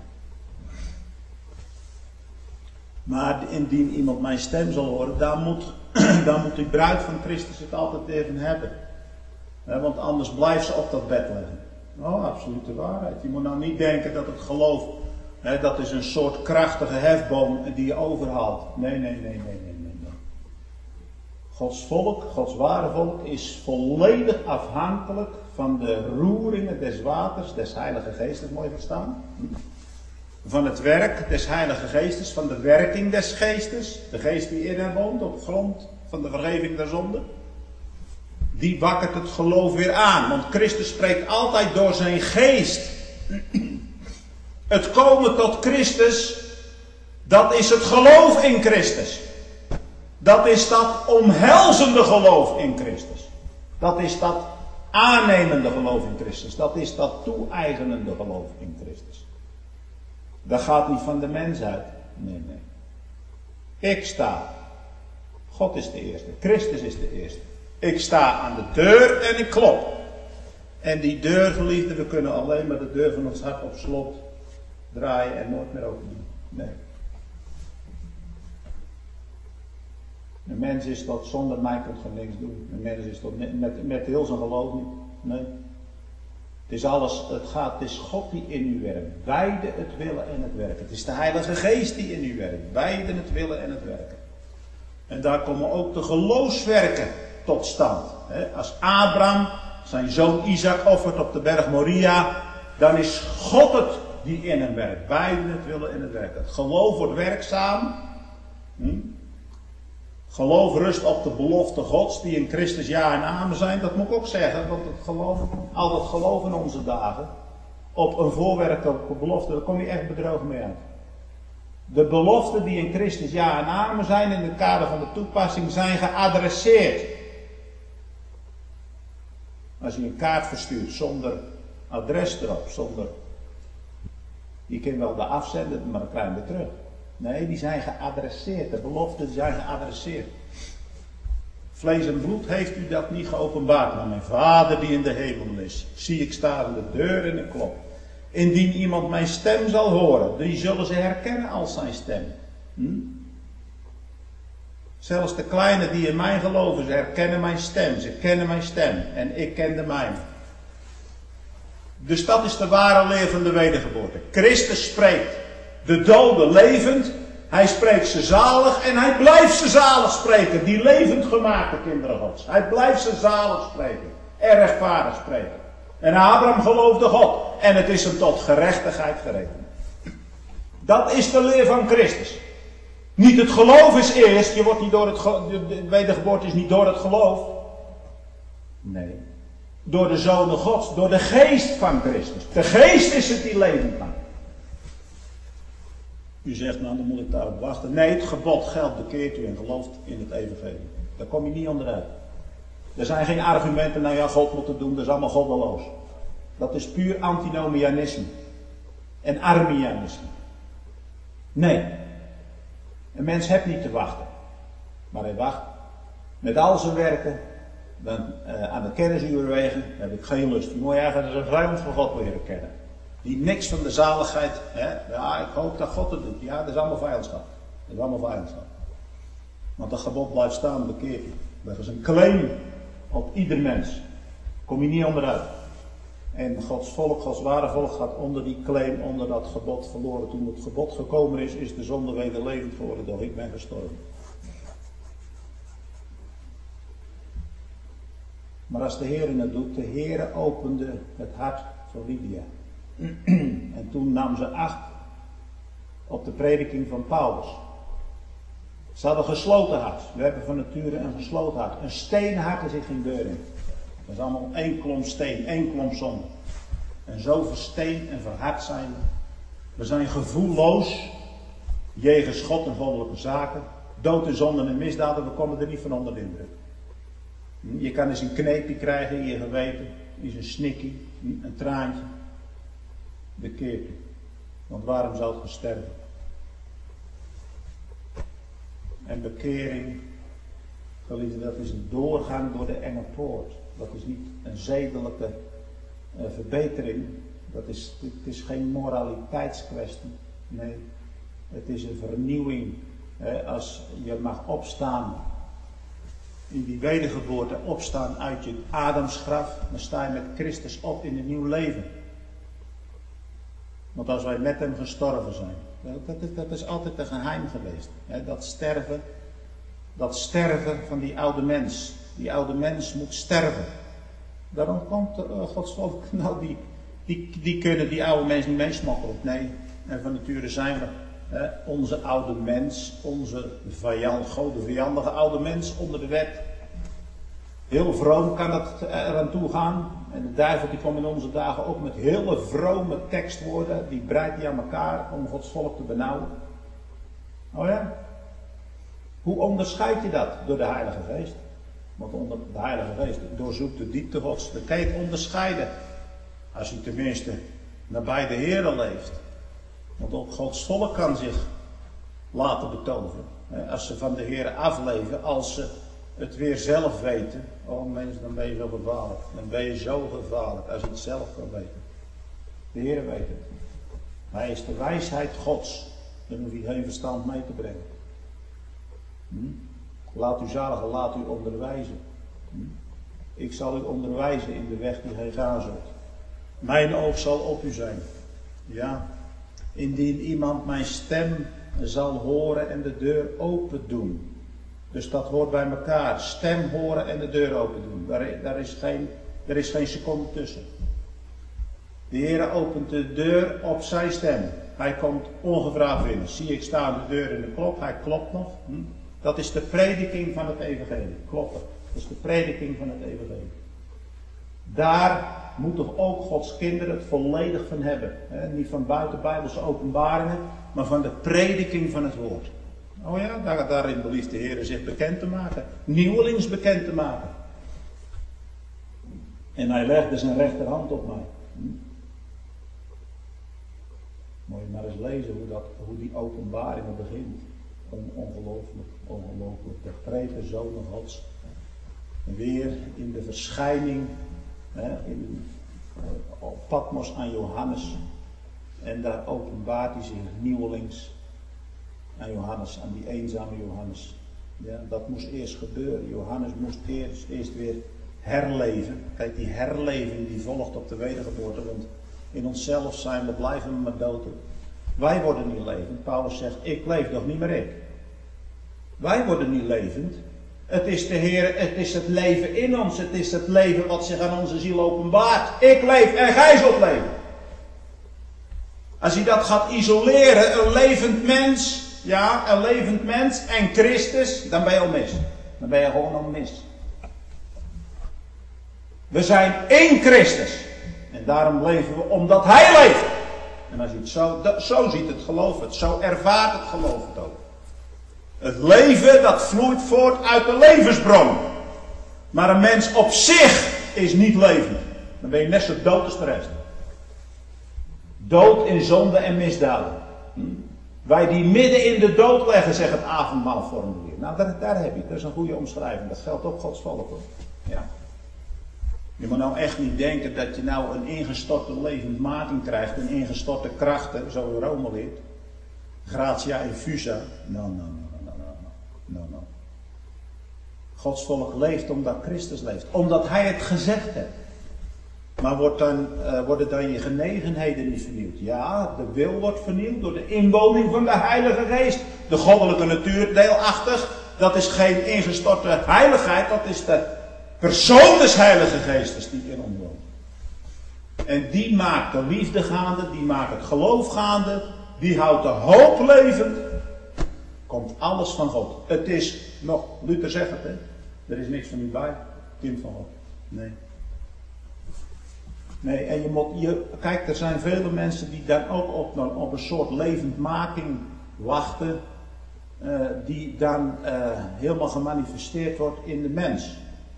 Maar indien iemand mijn stem zal horen, dan moet die bruid van Christus het altijd even hebben. Want anders blijft ze op dat bed liggen. Oh, absolute waarheid. Je moet nou niet denken dat het geloof, dat is een soort krachtige hefboom die je overhaalt. Nee. Gods volk, Gods ware volk, is volledig afhankelijk van de roeringen des waters, des Heilige Geestes, mooi verstaan. Van het werk des Heilige Geestes, van de werking des Geestes, de Geest die in hem woont, op grond van de vergeving der zonde. Die wakkert het geloof weer aan, want Christus spreekt altijd door zijn geest. Het komen tot Christus, dat is het geloof in Christus. Dat is dat omhelzende geloof in Christus. Dat is dat aannemende geloof in Christus. Dat is dat toe-eigenende geloof in Christus. Dat gaat niet van de mens uit. Nee. Ik sta. God is de eerste. Christus is de eerste. Ik sta aan de deur en ik klop. En die deur, geliefde, we kunnen alleen maar de deur van ons hart op slot draaien en nooit meer open doen. Nee. Een mens is dat zonder mij kunt geen niks doen. Een mens is dat met heel zijn geloof niet. Nee. Het is alles, het is God die in u werkt. Beide het willen en het werken. Het is de Heilige Geest die in u werkt. Beide het willen en het werken. En daar komen ook de geloofswerken tot stand. Als Abraham zijn zoon Isaac offert op de berg Moria, dan is God het die in hem werkt. Beide het willen en het werken. Het geloof wordt werkzaam. Geloof rust op de belofte Gods die in Christus ja en amen zijn. Dat moet ik ook zeggen, want al dat geloof in onze dagen op een voorwerk, op een belofte, daar kom je echt bedrogen mee uit. De beloften die in Christus ja en amen zijn in het kader van de toepassing zijn geadresseerd. Als je een kaart verstuurt zonder adres erop, je kunt wel de afzenden, maar dan krijg je weer terug. Nee, die zijn geadresseerd. De beloften zijn geadresseerd. Vlees en bloed heeft u dat niet geopenbaard, maar mijn Vader die in de hemel is. Zie, ik sta aan de deur en ik klop. Indien iemand mijn stem zal horen, die zullen ze herkennen als zijn stem. Zelfs de kleinen die in mij geloven, ze herkennen mijn stem. Ze kennen mijn stem en ik ken de mijne. Dus dat is de ware leer van de wedergeboorte. Christus spreekt de doden levend. Hij spreekt ze zalig en hij blijft ze zalig spreken. Die levend gemaakte kinderen Gods. Hij blijft ze zalig spreken. En rechtvaardig spreken. En Abraham geloofde God. En het is hem tot gerechtigheid gerekend. Dat is de leer van Christus. Niet het geloof is eerst. Je wordt niet door de wedergeboorte is niet door het geloof. Nee. Door de Zonen Gods. Door de geest van Christus. De geest is het die levend maakt. U zegt, nou dan moet ik daarop wachten. Nee, het gebod geldt, bekeert u en gelooft in het evangelie. Daar kom je niet onderuit. Er zijn geen argumenten, nou ja, God moet het doen, dat is allemaal goddeloos. Dat is puur antinomianisme. En armianisme. Nee. Een mens heeft niet te wachten. Maar hij wacht. Met al zijn werken, dan, aan de kennisuurwegen, heb ik geen lust. Je moet je eigenlijk als een vijand van God leren kennen. Die niks van de zaligheid, ja, ik hoop dat God het doet. Ja, dat is allemaal vijandschap. Dat is allemaal vijandschap. Want dat gebod blijft staan, bekeert u. Dat is een claim. Op ieder mens. Kom je niet onderuit. En Gods volk, Gods ware volk gaat onder die claim, onder dat gebod verloren. Toen het gebod gekomen is de zonde wederlevend geworden, doch ik ben gestorven. Maar als de Heer het doet, de Heer opende het hart van Lydia. En toen nam ze acht op de prediking van Paulus. Ze hadden een gesloten hart. We hebben van nature een gesloten hart. Een steenhart er zit geen deur in. Dat is allemaal één klomp steen, één klomp zonde. En zo versteend en verhard zijn we. We zijn gevoelloos jegens God en goddelijke zaken. Dood en zonde en misdaden, we komen er niet van onder de indruk. Je kan eens een kneepje krijgen in je geweten, eens een snikkie, een traantje. Bekeer je. Want waarom zou het sterven? En bekering, geliefde, dat is een doorgang door de enge poort. Dat is niet een zedelijke verbetering. Het is geen moraliteitskwestie. Nee, het is een vernieuwing. Als je mag opstaan in die wedergeboorte, opstaan uit je Adamsgraf, dan sta je met Christus op in een nieuw leven. Want als wij met hem gestorven zijn, dat is altijd een geheim geweest. Dat sterven van die oude mens. Die oude mens moet sterven. Daarom komt Gods volk, nou die kunnen die oude mens niet meesmokkelen. Nee, en van nature zijn we onze oude mens, onze vijandige oude mens onder de wet. Heel vroom kan dat eraan toe gaan. En de duivel die komt in onze dagen ook met hele vrome tekstwoorden. Die breidt die aan elkaar om Gods volk te benauwen. Oh ja? Hoe onderscheid je dat? Door de Heilige Geest. Want onder de Heilige Geest doorzoekt de diepte Gods. Dan kan je het onderscheiden. Als je tenminste nabij de Heere leeft. Want ook Gods volk kan zich laten betoveren. Als ze van de Heere afleven, als ze het weer zelf weten. Oh mensen, dan ben je zo gevaarlijk. Dan ben je zo gevaarlijk als je het zelf kan weten. De Heere weet het. Hij is de wijsheid Gods. Dan hoef je geen verstand mee te brengen. Laat u zaligen, laat u onderwijzen. Ik zal u onderwijzen in de weg die gij gaan zult. Mijn oog zal op u zijn. Ja. Indien iemand mijn stem zal horen en de deur open doen. Dus dat hoort bij elkaar. Stem horen en de deur open doen. Daar is geen seconde tussen. De Heer opent de deur op zijn stem. Hij komt ongevraagd binnen. Zie ik staan de deur in de klok. Hij klopt nog. Dat is de prediking van het evangelie. Kloppen. Dat is de prediking van het evangelie. Daar moeten ook Gods kinderen het volledig van hebben. Niet van buiten Bijbelse openbaringen, maar van de prediking van het woord. Oh ja, daarin belieft de Heer zich bekend te maken. Nieuwelings bekend te maken. En hij legde zijn rechterhand op mij. Moet je maar eens lezen hoe die openbaringen begint. Ongelooflijk. De grepen zonen Gods. Weer in de verschijning op Patmos aan Johannes. En daar openbaart hij zich nieuwelings aan Johannes, aan die eenzame Johannes. Ja, dat moest eerst gebeuren. Johannes moest eerst weer herleven. Kijk, die herleving die volgt op de wedergeboorte. Want in onszelf zijn we, blijven we maar dood. Wij worden niet levend. Paulus zegt, ik leef toch niet meer ik. Wij worden niet levend. Het is de Heer, het is het leven in ons. Het is het leven wat zich aan onze ziel openbaart. Ik leef en gij zult leven. Als hij dat gaat isoleren, een levend mens. Ja, een levend mens en Christus, dan ben je al mis. Dan ben je gewoon al mis. We zijn één Christus. En daarom leven we omdat Hij leeft. En als je het zo ziet het geloof het. Zo ervaart het geloof het ook. Het leven dat vloeit voort uit de levensbron. Maar een mens op zich is niet levend. Dan ben je net zo dood als de rest. Dood in zonde en misdaden. Wij die midden in de dood leggen, zegt het avondmaalformulier. Nou, daar heb je. Dat is een goede omschrijving. Dat geldt ook Gods volk. Hoor. Ja. Je moet nou echt niet denken dat je nou een ingestorte levendmaking krijgt. Een ingestorte krachten, zo Rome leert. Gratia infusa. No. Gods volk leeft omdat Christus leeft. Omdat Hij het gezegd heeft. Maar worden dan je genegenheden niet vernieuwd? Ja, de wil wordt vernieuwd door de inwoning van de Heilige Geest. De goddelijke natuur, deelachtig. Dat is geen ingestorte heiligheid. Dat is de persoon des Heilige Geestes die in ons woont. En die maakt de liefde gaande. Die maakt het geloof gaande. Die houdt de hoop levend. Komt alles van God. Het is nog, Luther zegt het, hè. Er is niks van u bij. Kind van God. Nee. Nee, en kijk, er zijn vele mensen die dan ook op een soort levendmaking wachten. Die dan helemaal gemanifesteerd wordt in de mens.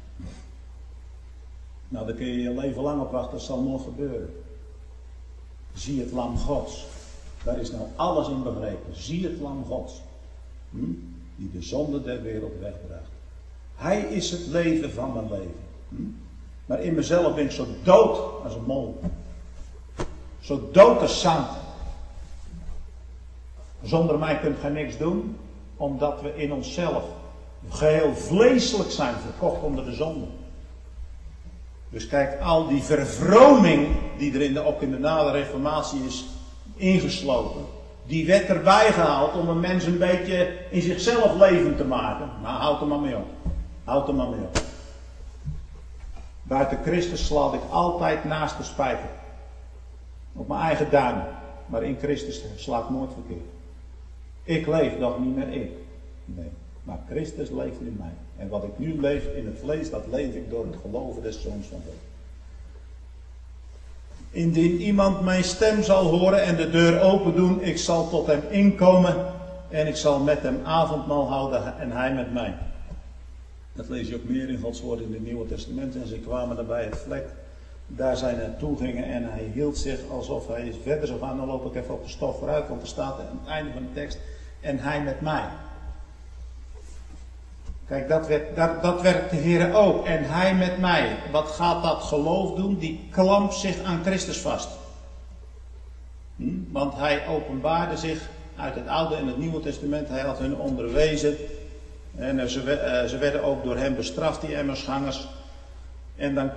Nou, daar kun je je leven lang op wachten, dat zal nooit gebeuren. Zie het lam Gods. Daar is nou alles in begrepen. Zie het lam Gods. Die de zonde der wereld wegdraagt. Hij is het leven van mijn leven. Maar in mezelf ben ik zo dood als een mol. Zo dood als zand. Zonder mij kunt gij niks doen. Omdat we in onszelf geheel vleeselijk zijn. Verkocht onder de zonde. Dus kijk, al die vervroming die er ook in de nare reformatie is ingesloten. Die werd erbij gehaald om een mens een beetje in zichzelf levend te maken. Maar houd er maar mee op. Houd er maar mee op. Buiten Christus slaat ik altijd naast de spijker. Op mijn eigen duim. Maar in Christus sla ik nooit verkeerd. Ik leef nog niet meer ik. Nee. Maar Christus leeft in mij. En wat ik nu leef in het vlees, dat leef ik door het geloven des Zoons van God. Indien iemand mijn stem zal horen en de deur open doen, ik zal tot hem inkomen en ik zal met hem avondmaal houden en hij met mij. Dat lees je ook meer in Gods woord in het Nieuwe Testament. En ze kwamen daar bij het vlek, daar zij naartoe gingen en hij hield zich alsof hij verder zou gaan. Dan loop ik even op de stof vooruit, want er staat aan het einde van de tekst, en hij met mij. Kijk, dat werkt de Heer ook. En hij met mij. Wat gaat dat geloof doen? Die klampt zich aan Christus vast. Want hij openbaarde zich uit het Oude en het Nieuwe Testament. Hij had hun onderwezen. En ze werden ook door hem bestraft, die emmersgangers. En dan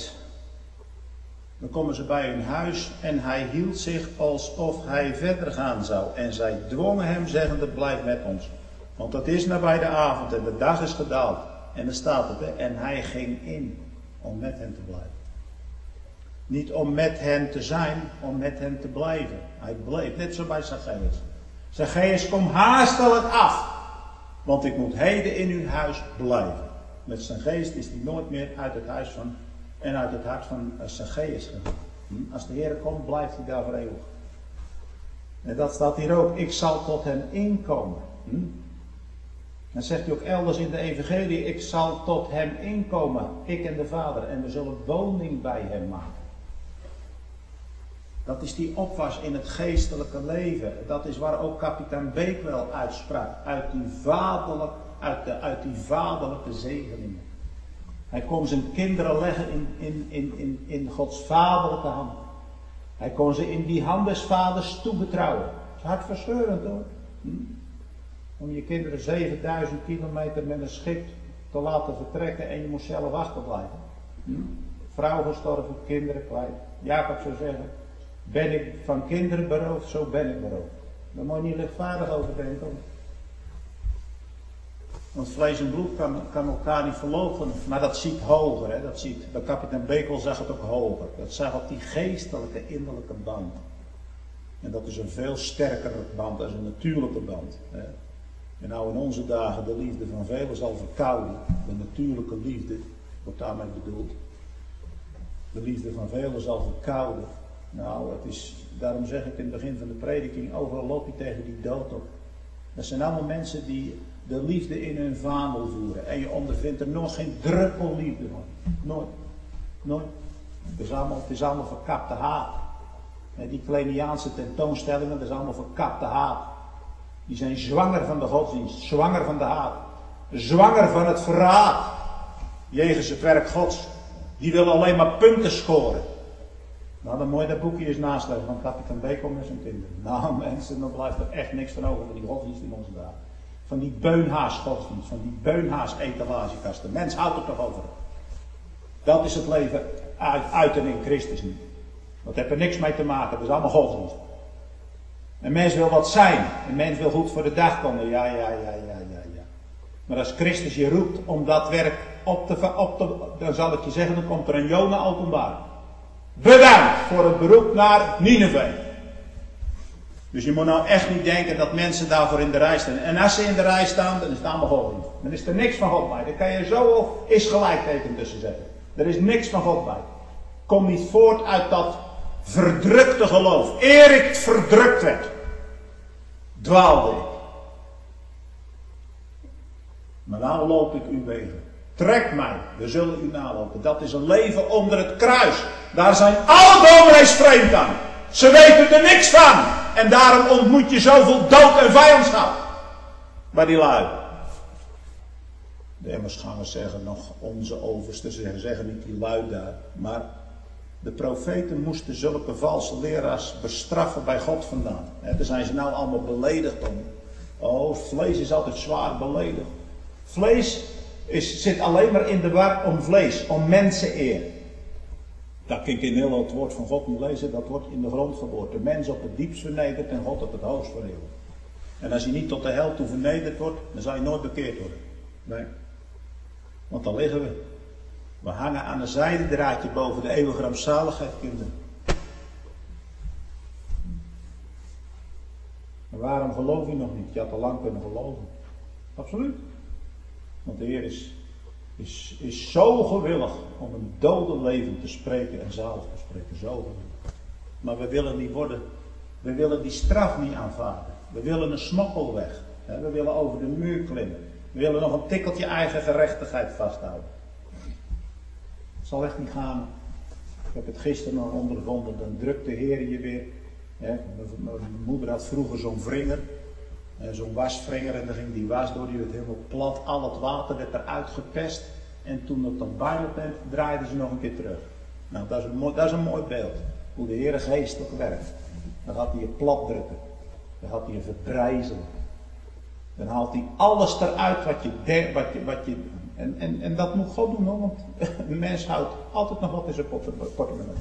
komen ze bij hun huis. En hij hield zich alsof hij verder gaan zou. En zij dwongen hem, zeggende, blijf met ons. Want het is nabij de avond en de dag is gedaald. En dan staat het, hè, en hij ging in om met hen te blijven. Niet om met hen te zijn, om met hen te blijven. Hij bleef, net zo bij Zacchaeus. Zacchaeus, kom haastelijk af. Want ik moet heden in uw huis blijven. Met zijn geest is hij nooit meer uit het huis van en uit het hart van Zacchaeus gegaan. Als de Heer komt, blijft hij daar voor eeuwig. En dat staat hier ook. Ik zal tot hem inkomen. Dan zegt hij ook elders in de evangelie, ik zal tot hem inkomen, ik en de Vader, en we zullen woning bij hem maken. Dat is die opwas in het geestelijke leven. Dat is waar ook kapitein Beek wel uitsprak, uit die vaderlijke zegeningen. Hij kon zijn kinderen leggen in Gods vaderlijke hand. Hij kon ze in die hand des vaders toebetrouwen. Dat is hartverscheurend hoor. Om je kinderen 7000 kilometer met een schip te laten vertrekken en je moest zelf achterblijven. Vrouw gestorven, kinderen kwijt. Jacob zou zeggen, ben ik van kinderen beroofd, zo ben ik beroofd. Daar moet je niet lichtvaardig over denken. Want vlees en bloed kan elkaar niet verloochenen. Maar dat ziet hoger. Hè? Bij kapitein Bekel zag het ook hoger. Dat zag op die geestelijke, innerlijke band. En dat is een veel sterkere band als een natuurlijke band. Hè? En nou in onze dagen de liefde van velen zal verkouden. De natuurlijke liefde wordt daarmee bedoeld. De liefde van velen zal verkouden. Nou, daarom zeg ik in het begin van de prediking, overal loop je tegen die dood op. Dat zijn allemaal mensen die de liefde in hun vaandel voeren. En je ondervindt er nog geen druppel liefde van. Nooit. Nooit. Het is allemaal verkapte haat. En die Kleiniaanse tentoonstellingen, dat is allemaal verkapte haat. Die zijn zwanger van de godsdienst, zwanger van de haat. Zwanger van het verraad. Jegens het werk Gods. Die willen alleen maar punten scoren. Nou, dan moet je dat boekje eens naslepen van kapitein Bekel met zijn kinderen. Nou mensen, dan blijft er echt niks van over van die godsdienst in onze dagen. Van die beunhaas-godsdienst, van die beunhaas-etalagekast. De mens houdt er toch over. Dat is het leven uiten in Christus niet. Dat heeft er niks mee te maken, dat is allemaal godsdienst. Een mens wil wat zijn, een mens wil goed voor de dag komen. Ja. Maar als Christus je roept om dat werk dan zal ik je zeggen, dan komt er een Jona openbaar. Bedankt voor het beroep naar Nineve. Dus je moet nou echt niet denken dat mensen daarvoor in de rij staan. En als ze in de rij staan, dan is het allemaal godsdienst. Dan is er niks van God bij. Dan kan je zo of is gelijkteken tussen zetten. Er is niks van God bij. Kom niet voort uit dat verdrukte geloof. Eer ik verdrukt werd, dwaalde ik. Maar nou loop ik uw wegen. Trek mij, we zullen u nalopen. Dat is een leven onder het kruis. Daar zijn alle dominees vreemd aan. Ze weten er niks van. En daarom ontmoet je zoveel dood en vijandschap. Bij die lui. De Emmersgangers zeggen nog onze oversten. Ze zeggen niet die lui daar. Maar de profeten moesten zulke valse leraars bestraffen bij God vandaan. Daar zijn ze nou allemaal beledigd om. Oh, vlees is altijd zwaar beledigd. Vlees zit alleen maar in de war om vlees, om menseneer. Dat kan ik in heel het woord van God niet lezen, dat wordt in de grond geboord. De mens op het diepst vernederd en God op het hoogst verheerlijkt. En als je niet tot de hel toe vernederd wordt, dan zal je nooit bekeerd worden. Nee. Want dan liggen we. We hangen aan een zijdendraadje boven de eeuwige rampzaligheid, kinderen. En waarom geloof je nog niet? Je had al lang kunnen geloven. Absoluut. Want de Heer is zo gewillig om een dode leven te spreken en zalig te spreken. Zo gewillig. Maar we willen niet worden. We willen die straf niet aanvaarden. We willen een smokkelweg. We willen over de muur klimmen. We willen nog een tikkeltje eigen gerechtigheid vasthouden. Het zal echt niet gaan. Ik heb het gisteren nog ondervonden. Dan drukt de Heer je weer. Mijn moeder had vroeger zo'n wringer. Zo'n wasvringer en dan ging die was door, die werd helemaal plat, al het water werd eruit gepest en toen het dan bijna werd, draaiden ze nog een keer terug. Nou, dat is een mooi beeld, hoe de Heere geestelijk werkt. Dan gaat hij je plat drukken, dan gaat hij je verbrijzelen, dan haalt hij alles eruit wat je en dat moet God doen hoor, want een mens houdt altijd nog wat in zijn portemonnee.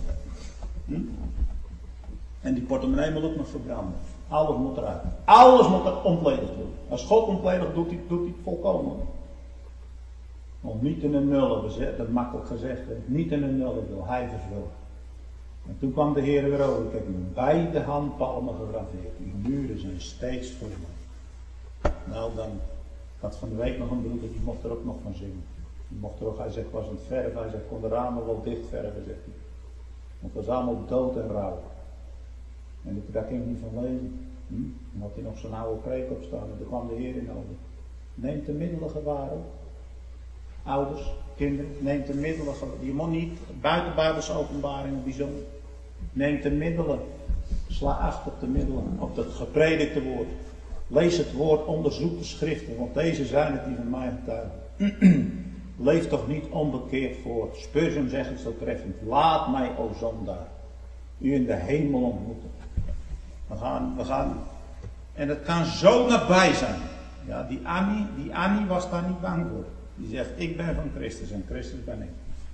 En die portemonnee moet ook nog verbranden. Alles moet eruit. Alles moet er ontledigd worden. Als God ontledigt, doet hij het volkomen. Want niet in een nullen, dat makkelijk gezegd, niet in een nullen wil hij vervullen. En toen kwam de Heer weer over. Ik heb u beide handpalmen gegraveerd. Uw muren zijn steeds voor mij. Nou dan, ik had van de week nog een broeder, die mocht er ook nog van zingen. Die mocht er ook, hij zegt, was aan het verven. Hij zegt, kon de ramen wel dicht verven, zegt hij. Want het was allemaal dood en rauw. En daar ging ik niet van lezen. Dan had hij nog zo'n oude preek op staan en daar kwam de Heer in over. Neemt de middelen gewaar op. Ouders, kinderen, neemt de middelen gewaar. Je moet niet buiten Bijbelse openbaringen bijzonder. Neemt de middelen. Sla acht op de middelen, op het gepredikte woord. Lees het woord, onderzoek de schriften, want deze zijn het die van mij getuigen. Leef toch niet onbekeerd voort. Spurgeon zegt het zo treffend. Laat mij, o zondaar, u in de hemel ontmoeten. We gaan, en het kan zo nabij zijn. Ja, die Annie was daar niet bang voor. Die zegt, ik ben van Christus en Christus ben ik.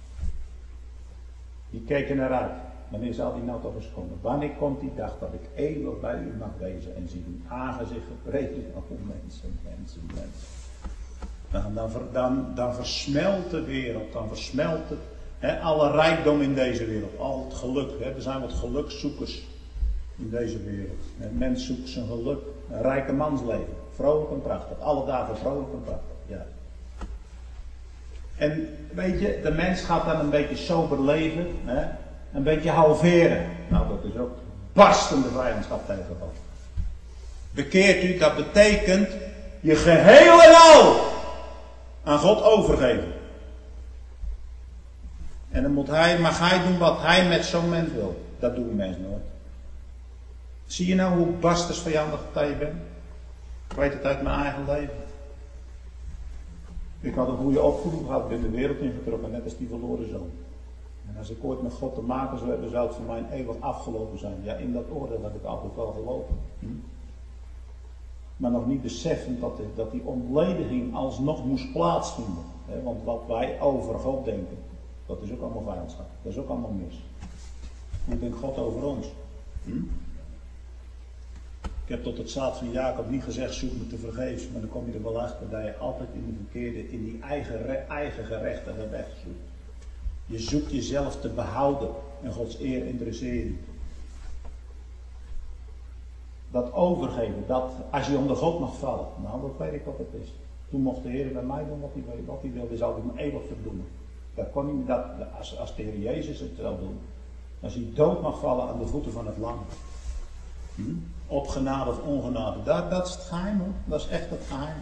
Die keek er naar uit. Wanneer zal die nou toch eens komen? Wanneer komt die dag dat ik eeuwig bij u mag wezen en zie uw aangezicht geprezen? Oh mensen. Dan versmelt de wereld, dan versmelt het. Alle rijkdom in deze wereld, al het geluk. Er zijn wat gelukzoekers in deze wereld. Een mens zoekt zijn geluk. Een rijke mansleven. Vrolijk en prachtig. Alle dagen vrolijk en prachtig. Ja. En weet je, de mens gaat dan een beetje sober leven. Een beetje halveren. Nou, dat is ook barstende vijandschap tegen God. Bekeert u, dat betekent je geheel en al aan God overgeven. En dan mag hij doen wat hij met zo'n mens wil. Dat doen mensen nooit. Zie je nou hoe barstensvijandig je bent? Ik weet het uit mijn eigen leven. Ik had een goede opvoeding gehad, ik ben de wereld ingetrokken, net als die verloren zoon. En als ik ooit met God te maken zou hebben, zou het voor mij eeuwig afgelopen zijn. Ja, in dat oordeel heb ik altijd wel gelopen. maar nog niet beseffend dat die ontlediging alsnog moest plaatsvinden. Want wat wij over God denken, dat is ook allemaal vijandschap. Dat is ook allemaal mis. Hoe denkt God over ons? Ik heb tot het zaad van Jacob niet gezegd, zoek me te vergeefs, maar dan kom je er wel achter dat je altijd in de verkeerde, in die eigen gerechtige weg zoekt. Je zoekt jezelf te behouden en Gods eer interesseert je. Dat overgeven, dat als je onder God mag vallen, nou dat weet ik wat het is. Toen mocht de Heer bij mij doen wat hij wilde, zou ik me eeuwig verdoemen. Dat kon niet, als de Heer Jezus het zou doen, als hij dood mag vallen aan de voeten van het lam. Op genade of ongenade, dat is het geheim hoor. Dat is echt het geheim.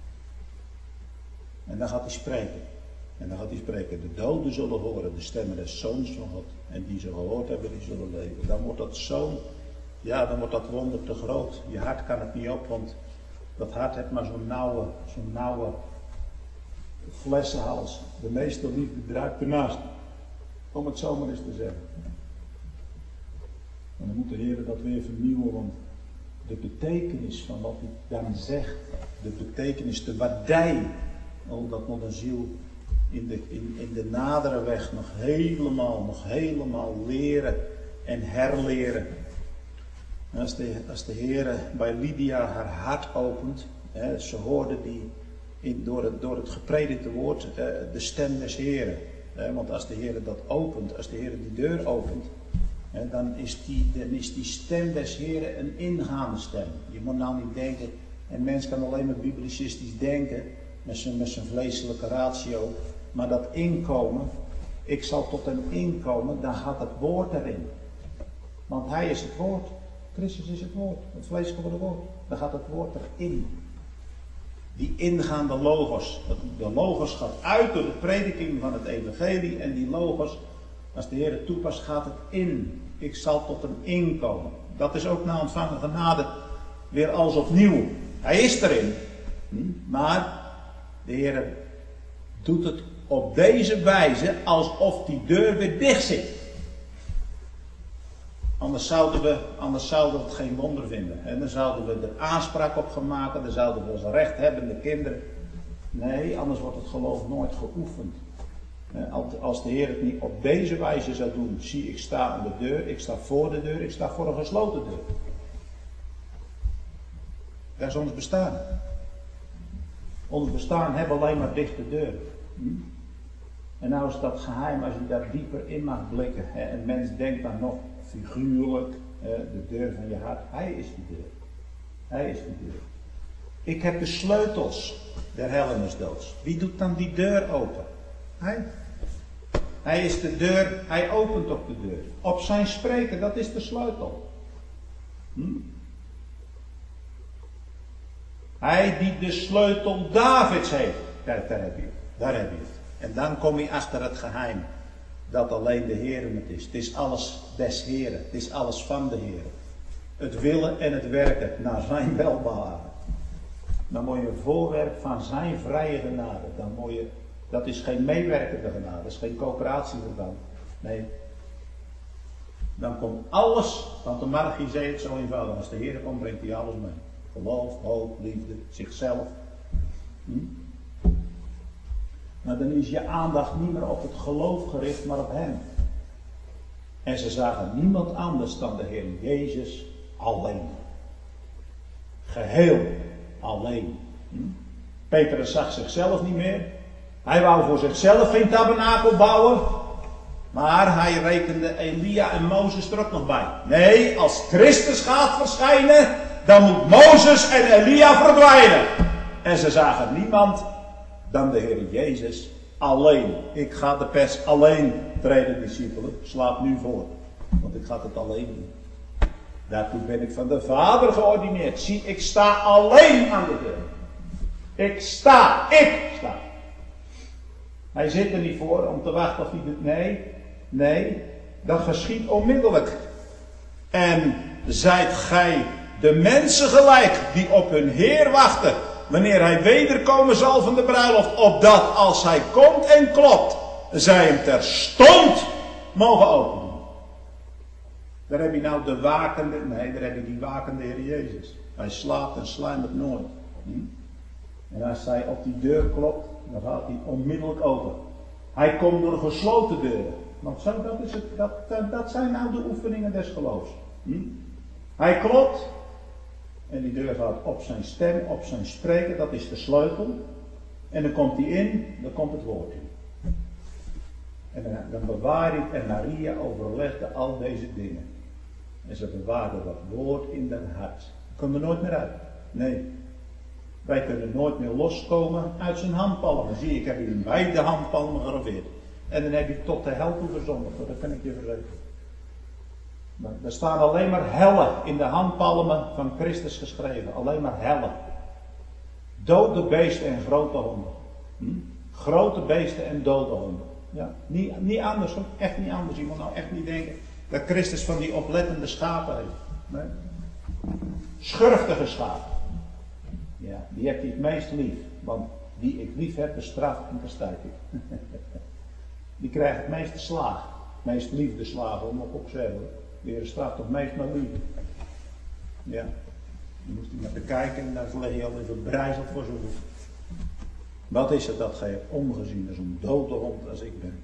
En dan gaat hij spreken. En dan gaat hij spreken. De doden zullen horen de stemmen des Zoons van God. En die ze gehoord hebben, die zullen leven. Dan wordt dat dan wordt dat wonder te groot. Je hart kan het niet op, want dat hart heeft maar zo'n nauwe flessenhals. De meeste liefde druipt ernaast. Om het zo maar eens te zeggen. En dan moet de Heer dat weer vernieuwen, want de betekenis van wat hij dan zegt, de betekenis, de waardij, dat nog een ziel in de nadere weg nog helemaal leren en herleren. En als de Heer bij Lydia haar hart opent, ze hoorde door het gepredikte woord de stem des Heeren. Want als de Heer dat opent, als de Heer die deur opent, dan is die stem des Heeren een ingaande stem. Je moet nou niet denken, een mens kan alleen maar biblicistisch denken, met zijn vleeselijke ratio, maar dat inkomen, ik zal tot hem inkomen, dan gaat het woord erin. Want hij is het woord, Christus is het woord, het vlees geworden woord, dan gaat het woord erin. Die ingaande logos, de logos gaat uit door de prediking van het evangelie en die logos, als de Heer het toepast, gaat het in. Ik zal tot hem inkomen. Dat is ook na ontvangen genade weer als opnieuw. Hij is erin. Maar de Heer doet het op deze wijze alsof die deur weer dicht zit. Anders zouden we het geen wonder vinden. En dan zouden we er aanspraak op gaan maken. Dan zouden we als rechthebbende kinderen. Nee, anders wordt het geloof nooit geoefend. Als de Heer het niet op deze wijze zou doen, zie ik sta aan de deur, ik sta voor de deur, ik sta voor een gesloten deur. Dat is ons bestaan. Ons bestaan hebben alleen maar dichte deuren. En nou is dat geheim, als je daar dieper in mag blikken. Een mens denkt dan nog figuurlijk, de deur van je hart. Hij is die deur. Hij is die deur. Ik heb de sleutels der hel en des doods. Wie doet dan die deur open? Hij. Hij is de deur, hij opent op de deur. Op zijn spreken, dat is de sleutel. Hij die de sleutel Davids heeft. Daar heb je het. En dan kom je achter het geheim. Dat alleen de Heer het is. Het is alles des Heeren. Het is alles van de Heer. Het willen en het werken naar zijn welbehagen. Dan word je een voorwerp van zijn vrije genade. Dat is geen meewerkende genade. Dat is geen coöperatieverband. Nee. Dan komt alles. Want de Margie zei het zo eenvoudig. Als de Heer komt, brengt hij alles mee. Geloof, hoop, liefde, zichzelf. Maar dan is je aandacht niet meer op het geloof gericht, maar op hem. En ze zagen niemand anders dan de Heer Jezus alleen. Geheel alleen. Petrus zag zichzelf niet meer. Hij wou voor zichzelf geen tabernakel bouwen. Maar hij rekende Elia en Mozes er ook nog bij. Nee, als Christus gaat verschijnen, dan moet Mozes en Elia verdwijnen. En ze zagen niemand dan de Heer Jezus alleen. Ik ga de pers alleen treden, discipelen. Slaap nu voor. Want ik ga het alleen doen. Daartoe ben ik van de Vader geordineerd. Zie, ik sta alleen aan de deur. Ik sta. Hij zit er niet voor om te wachten of hij doet. Nee, dat geschiet onmiddellijk. En zijt gij de mensen gelijk die op hun Heer wachten, wanneer hij wederkomen zal van de bruiloft, opdat als hij komt en klopt, zij hem terstond mogen openen. Daar heb je nou de wakende, nee, daar heb je die wakende Heer Jezus. Hij slaapt en sluimert nooit. En als hij op die deur klopt, dan gaat hij onmiddellijk open. Hij komt door gesloten deuren. Want zo, dat, is het, dat zijn nou de oefeningen des geloofs. Hij klopt en die deur gaat op zijn stem, op zijn spreken, dat is de sleutel. En dan komt hij in, dan komt het woord in. En dan bewaar ik en Maria overlegde al deze dingen. En ze bewaarde dat woord in haar hart. Daar kunnen we nooit meer uit. Nee. Wij kunnen nooit meer loskomen uit zijn handpalmen. Zie, ik heb hier in beide handpalmen gegraveerd. En dan heb je tot de hel toe verzondigd. Dat kan ik je verzekeren. Maar er staan alleen maar hellen in de handpalmen van Christus geschreven. Alleen maar hellen. Dode beesten en grote honden. Grote beesten en dode honden. Ja, niet anders hoor. Echt niet anders. Je moet nou echt niet denken dat Christus van die oplettende schapen heeft. Nee. Schurftige schapen. Ja, die heb je het meest lief. Want die ik lief heb, bestraf en verstuit ik. Die krijgt het meeste slaag. Het meest liefde slagen, om op te zeggen. Die Heer straft toch meest maar lief. Ja. Je moet er naar bekijken en dan leg je al even brijzeld voor zo'n hoef. Wat is het dat gij hebt omgezien als een dode hond als ik ben?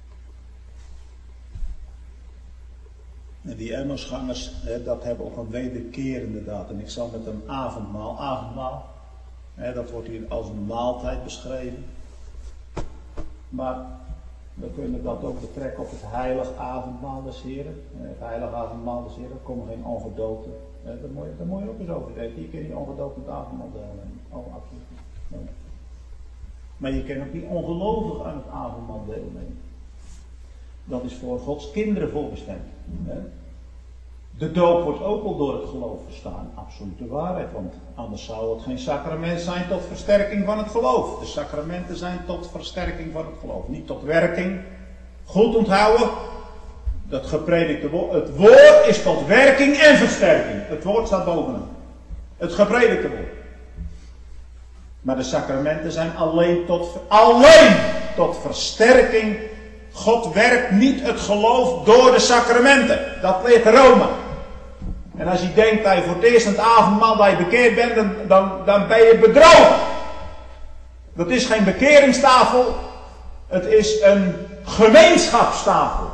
En die Emmausgangers, dat hebben ook een wederkerende daad. En ik zal met een avondmaal, dat wordt hier als een maaltijd beschreven. Maar we kunnen dat ook betrekken op het heilig avondmaal des Heren. Het heilig avondmaal des Heren, er komen geen ongedoopten. Daar moet je ook eens over denken. Je kunt niet ongedoopd het avondmaal delen. Oh, absoluut niet. Nee. Maar je kan ook niet ongelovig aan het avondmaal deelnemen. Dat is voor Gods kinderen voorbestemd. De doop wordt ook al door het geloof verstaan. Absolute waarheid. Want anders zou het geen sacrament zijn tot versterking van het geloof. De sacramenten zijn tot versterking van het geloof. Niet tot werking. Goed onthouden. Dat gepredikte woord. Het woord is tot werking en versterking. Het woord staat bovenaan. Het gepredikte woord. Maar de sacramenten zijn alleen tot versterking. God werkt niet het geloof door de sacramenten. Dat leert Rome. En als je denkt dat je voor het eerst aan het avondmaal dat je bekeerd bent, dan ben je bedrogen. Dat is geen bekeringstafel. Het is een gemeenschapstafel.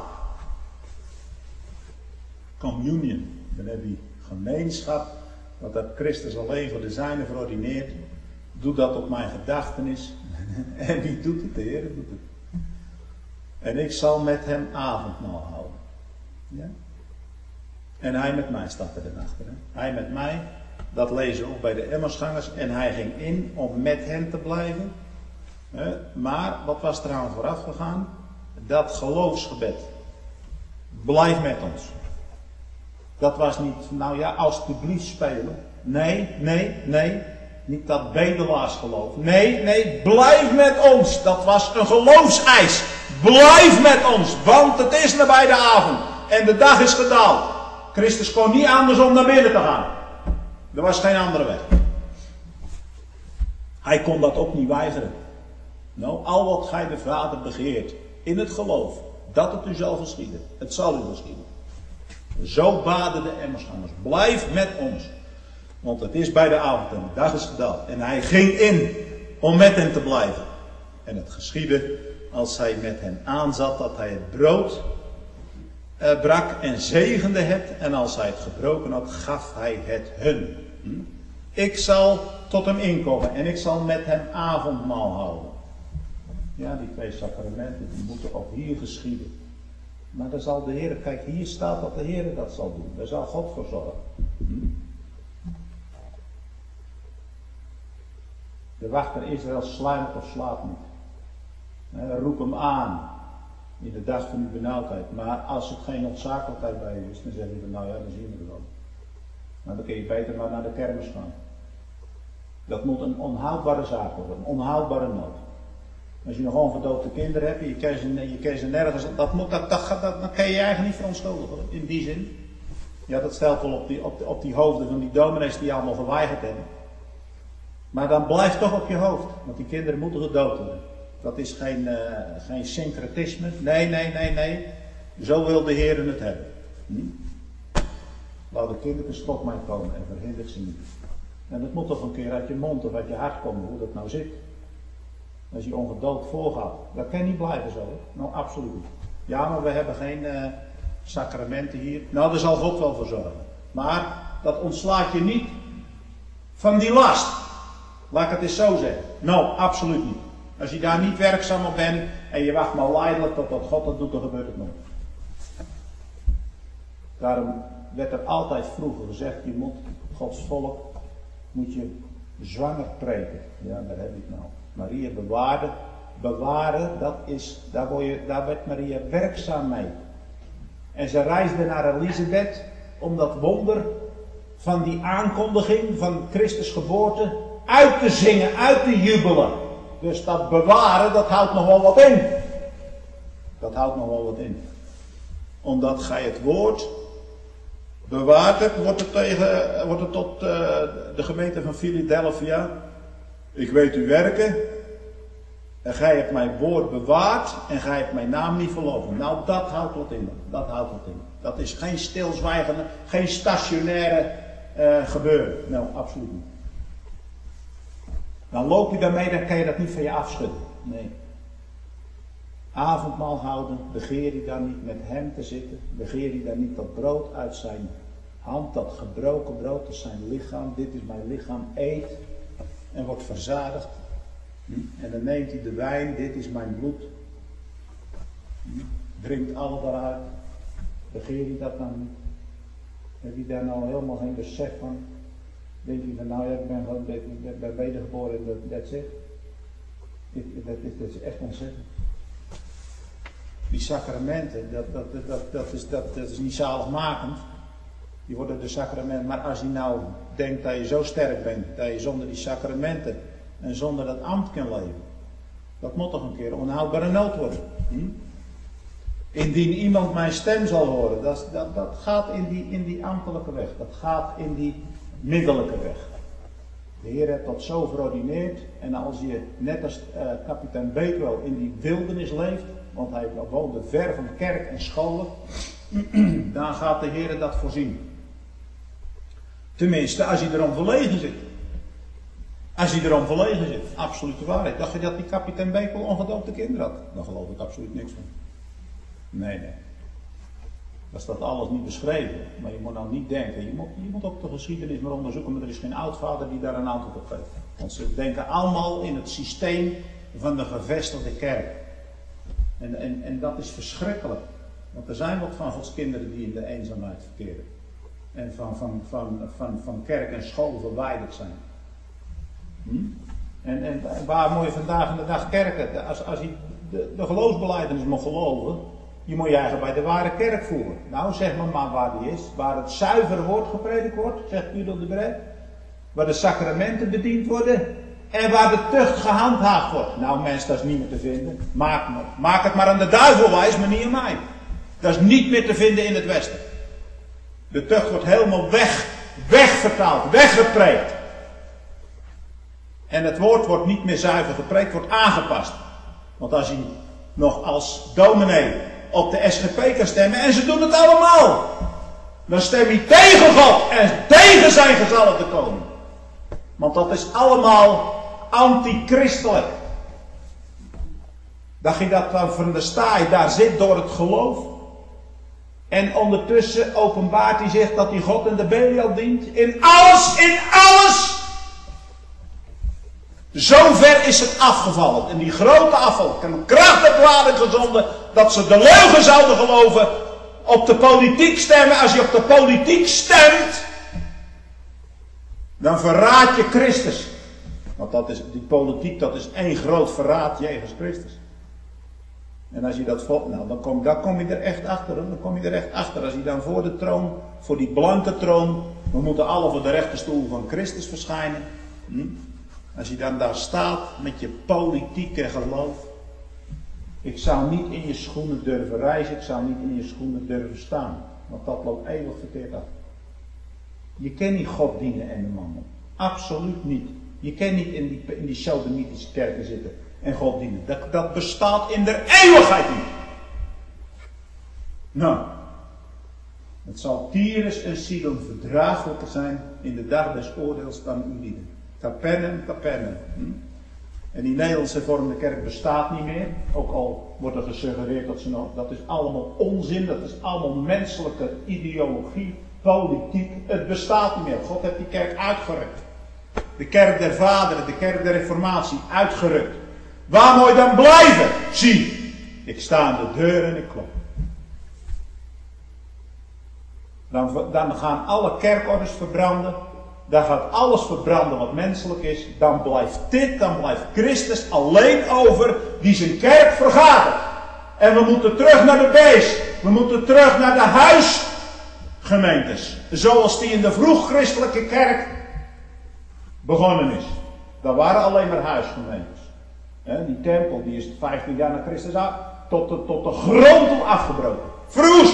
Communion. Dan heb je gemeenschap. Dat heeft Christus alleen voor de zijnen verordineerd. Doe dat op mijn gedachtenis. En wie doet het? De Heer doet het. En ik zal met hem avondmaal houden. Ja? En hij met mij staat er dan achter. Hè? Hij met mij, dat lezen we ook bij de Emmausgangers. En hij ging in om met hen te blijven. Maar wat was er aan vooraf gegaan? Dat geloofsgebed. Blijf met ons. Dat was niet, nou ja, alsjeblieft spelen. Nee. Niet dat bedelaarsgeloof. Nee, blijf met ons. Dat was een geloofseis. Blijf met ons, want het is nabij de avond. En de dag is gedaald. Christus kon niet anders om naar binnen te gaan. Er was geen andere weg. Hij kon dat ook niet weigeren. Nou, al wat gij de Vader begeert in het geloof, dat het u zal geschieden. Het zal u geschieden. Zo baden de Emmausgangers. Blijf met ons. Want het is bij de avond en de dag is gedaald. En hij ging in om met hen te blijven. En het geschiedde als hij met hen aanzat dat hij het brood brak en zegende het. En als hij het gebroken had, gaf hij het hun. Ik zal tot hem inkomen en ik zal met hem avondmaal houden. Ja, die twee sacramenten die moeten ook hier geschieden. Maar dan zal de Heer, kijk, hier staat dat de Heer dat zal doen. Daar zal God voor zorgen. De wachter Israël sluimert of slaapt niet. Roep hem aan in de dag van uw benauwdheid. Maar als het geen noodzakelijkheid bij je is, dan zeg je van nou ja, dan zien we het wel. Maar dan kun je beter maar naar de kermis gaan. Dat moet een onhoudbare zaak worden, een onhoudbare nood. Als je nog onverdoofde kinderen hebt, je kan ze nergens, dan kan je je eigenlijk niet verontschuldigen, in die zin. Ja, dat stelt wel op die hoofden van die dominees die allemaal geweigerd hebben. Maar dan blijft toch op je hoofd, want die kinderen moeten gedood worden. Dat is geen syncretisme. Nee. Zo wil de Heer het hebben. Laat de kinderen tot mij komen en verhindert ze niet. En dat moet toch een keer uit je mond of uit je hart komen, hoe dat nou zit. Als je ongedood voorgaat, dat kan niet blijven zo. Hè? Nou, absoluut niet. Ja, maar we hebben geen sacramenten hier. Nou, daar zal God wel voor zorgen. Maar dat ontslaat je niet van die last. Laat ik het eens zo zeggen. Nou, absoluut niet. Als je daar niet werkzaam op bent en je wacht maar lijdelijk totdat God dat doet, dan gebeurt het nooit. Daarom werd er altijd vroeger gezegd, je moet Gods volk, moet je zwanger preken. Ja, daar heb ik nou. Maria bewaarde. Bewaren, daar werd Maria werkzaam mee. En ze reisde naar Elisabeth om dat wonder van die aankondiging van Christus geboorte uit te zingen, uit te jubelen. Dus dat bewaren, dat houdt nog wel wat in. Dat houdt nog wel wat in. Omdat gij het woord bewaard hebt, wordt het tot de gemeente van Philadelphia. Ik weet uw werken. En gij hebt mijn woord bewaard en gij hebt mijn naam niet verloochend. Nou, dat houdt wat in. Dat houdt wat in. Dat is geen stilzwijgende, geen stationaire gebeuren. Nou, absoluut niet. Dan loop je daarmee, dan kan je dat niet van je afschudden. Nee. Avondmaal houden, begeer je daar niet met hem te zitten. Begeer je daar niet dat brood uit zijn hand, dat gebroken brood, dat is zijn lichaam. Dit is mijn lichaam, eet en wordt verzadigd. En dan neemt hij de wijn, dit is mijn bloed. Drinkt alle daaruit. Begeer je dat nou niet? Heb je daar nou helemaal geen besef van? Denk je van nou ja, ik ben wedergeboren en that's it? Dat is echt ontzettend. Die sacramenten, dat is niet zaligmakend. Die worden de sacramenten. Maar als je nou denkt dat je zo sterk bent, dat je zonder die sacramenten en zonder dat ambt kan leven. Dat moet toch een keer onhoudbare nood worden. Indien iemand mijn stem zal horen, dat gaat in die ambtelijke weg. Dat gaat in die middelijke weg. De Heer heeft dat zo verordineerd. En als je net als kapitein Bakewell in die wildernis leeft, want hij woonde ver van kerk en scholen, dan gaat de Heer dat voorzien. Tenminste, als je erom verlegen zit. Als hij erom verlegen zit, absolute waarheid. Dacht je dat die kapitein Bakewell ongedoopte kinderen had? Daar geloof ik absoluut niks van. Nee. Dat staat alles niet beschreven. Maar je moet nou niet denken. Je moet ook de geschiedenis maar onderzoeken. Maar er is geen oudvader die daar een antwoord op geeft. Want ze denken allemaal in het systeem van de gevestigde kerk. En dat is verschrikkelijk. Want er zijn wat van Gods kinderen die in de eenzaamheid verkeren. En van kerk en school verwijderd zijn. En waar moet je vandaag in de dag kerken? Als je de geloofsbelijdenis mag geloven, je moet je eigen bij de ware kerk voeren. Nou, zeg maar waar die is. Waar het zuivere woord gepredikt wordt, zegt Pudel de Bret. Waar de sacramenten bediend worden. En waar de tucht gehandhaafd wordt. Nou mensen, dat is niet meer te vinden. Maak het maar aan de duivel wijs, maar niet aan mij. Dat is niet meer te vinden in het Westen. De tucht wordt helemaal wegvertaald, weggepreekt. En het woord wordt niet meer zuiver gepreekt, wordt aangepast. Want als je nog als dominee op de SGP kan stemmen, en ze doen het allemaal, dan stem je tegen God en tegen zijn gezalfde koning. Want dat is allemaal antichristelijk. Dat je dat dan van de staai daar zit door het geloof. En ondertussen openbaart hij zich dat hij God en de Belial dient. In alles. Zover is het afgevallen. En die grote afval kan krachtig worden gezonden dat ze de leugen zouden geloven. Op de politiek stemmen. Als je op de politiek stemt, dan verraad je Christus. Want die politiek, dat is één groot verraad jegens Christus. En als je dat volgt, nou, dan kom je er echt achter. Dan kom je er echt achter. Als je dan voor de troon, voor die blanke troon, we moeten alle voor de rechterstoel van Christus verschijnen. Als je dan daar staat met je politieke geloof. Ik zou niet in je schoenen durven reizen. Ik zou niet in je schoenen durven staan. Want dat loopt eeuwig verkeerd af. Je kan niet God dienen en de mammon. Absoluut niet. Je kan niet in die sodomitische kerken zitten en God dienen. Dat bestaat in de eeuwigheid niet. Nou, Het zal Tyrus en Sidon verdraaglijker zijn in de dag des oordeels dan uw lieden. Capernaum, Capernaum. En die Nederlandse hervormde kerk bestaat niet meer. Ook al wordt er gesuggereerd dat ze nog... Dat is allemaal onzin. Dat is allemaal menselijke ideologie. Politiek. Het bestaat niet meer. God heeft die kerk uitgerukt. De kerk der vaderen. De kerk der reformatie. Uitgerukt. Waar moet je dan blijven? Zie. Ik sta aan de deur en ik klop. Dan gaan alle kerkordens verbranden. Dan gaat alles verbranden wat menselijk is. Dan blijft Christus alleen over die zijn kerk vergadert. En we moeten terug naar de beest. We moeten terug naar de huisgemeentes. Zoals die in de vroeg-christelijke kerk begonnen is. Dat waren alleen maar huisgemeentes. Die tempel die is 15 jaar na Christus tot de grond toe afgebroken. Verwoest!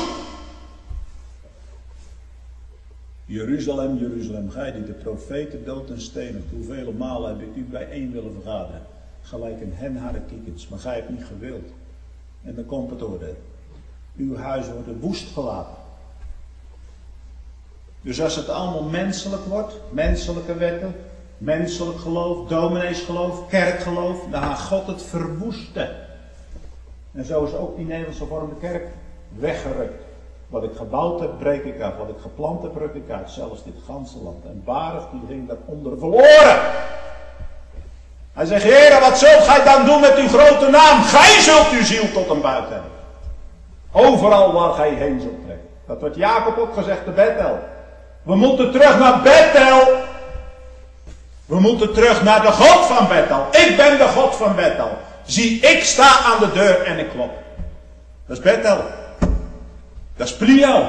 Jeruzalem, Jeruzalem, gij die de profeten dood en stenigt. Hoeveel malen heb ik u bijeen willen vergaderen? Gelijk een hen harekiekens, maar gij hebt niet gewild. En dan komt het oordeel. Uw huis wordt een woest gelaten. Dus als het allemaal menselijk wordt, menselijke wetten, menselijk geloof, domineesgeloof, kerkgeloof, dan gaat God het verwoesten. En zo is ook die Nederlandse hervormde kerk weggerukt. Wat ik gebouwd heb, breek ik af. Wat ik geplant heb, ruk ik uit. Zelfs dit ganse land. En Baruch, die ging daaronder verloren. Hij zegt, Heere, wat zult gij dan doen met uw grote naam? Gij zult uw ziel tot een buit hebben. Overal waar gij heen zult trekken. Dat wordt Jacob ook gezegd te Bethel. We moeten terug naar Bethel. We moeten terug naar de God van Bethel. Ik ben de God van Bethel. Zie, ik sta aan de deur en ik klop. Dat is Bethel. Dat is Pliel.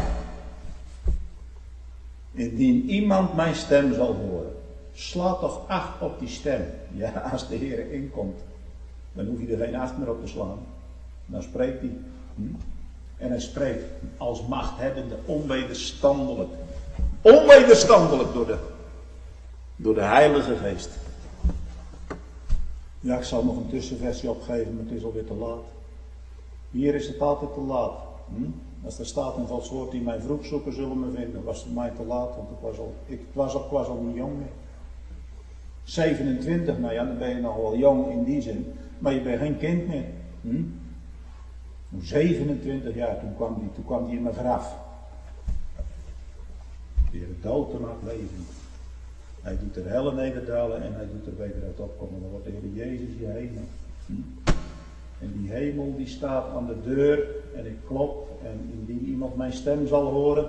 Indien iemand mijn stem zal horen. Sla toch acht op die stem. Ja, als de Heer inkomt. Dan hoef je er geen acht meer op te slaan. Dan spreekt hij. En hij spreekt als machthebbende onwederstandelijk. Onwederstandelijk door de Heilige Geest. Ja, ik zal nog een tussenversie opgeven, maar het is alweer te laat. Hier is het altijd te laat. Als er staat in Gods woord, die mij vroeg zoeken zullen me vinden, was het mij te laat, want ik was al niet jong meer. 27, nou ja, dan ben je nog wel jong in die zin, maar je bent geen kind meer. 27 jaar, toen kwam die in mijn graf. Die de dood te maakt leven. Hij doet er helle nederdalen en hij doet er weder uit opkomen. Dan wordt de Heer Jezus je hemel. En die hemel die staat aan de deur en ik klop. En indien iemand mijn stem zal horen,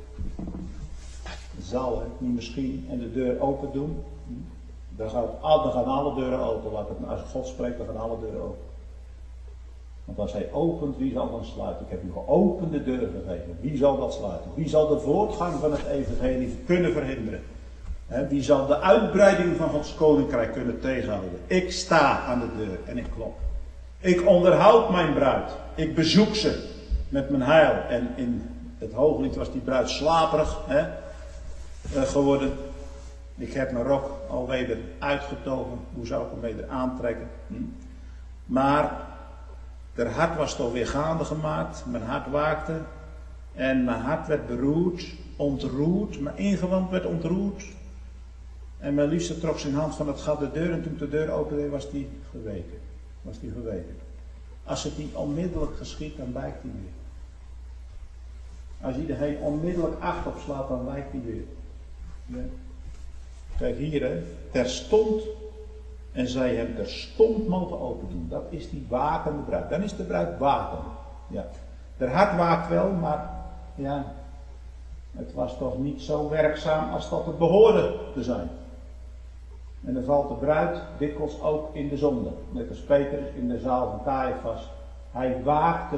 zal het niet misschien en de deur open doen. Dan gaan alle deuren open. Als God spreekt, dan gaan alle deuren open. Want als hij opent, wie zal dan sluiten? Ik heb u geopende deur gegeven. Wie zal dat sluiten? Wie zal de voortgang van het evangelie kunnen verhinderen? Wie zal de uitbreiding van Gods koninkrijk kunnen tegenhouden? Ik sta aan de deur en ik klop. Ik onderhoud mijn bruid. Ik bezoek ze met mijn heil. En in het Hooglied was die bruid slaperig geworden. Ik heb mijn rok alweer uitgetogen. Hoe zou ik hem weer aantrekken? Maar haar hart was toch weer gaande gemaakt. Mijn hart waakte. En mijn hart werd beroerd, ontroerd. Mijn ingewand werd ontroerd. En mijn liefste trok zijn hand van het gat de deur. En toen de deur opende, was die geweken. Als het niet onmiddellijk geschiet, dan wijkt hij weer. Als hij er geen onmiddellijk acht op slaat, dan wijkt hij weer. Ja. Kijk hier, terstond. En zij hem terstond mogen open doen. Dat is die wakende bruid. Dan is de bruid wakend. Ja. De hart waakt wel, maar ja, het was toch niet zo werkzaam als dat het behoorde te zijn. En dan valt de bruid dikwijls ook in de zonde. Net als Peter in de zaal van Caiaphas. Hij waakte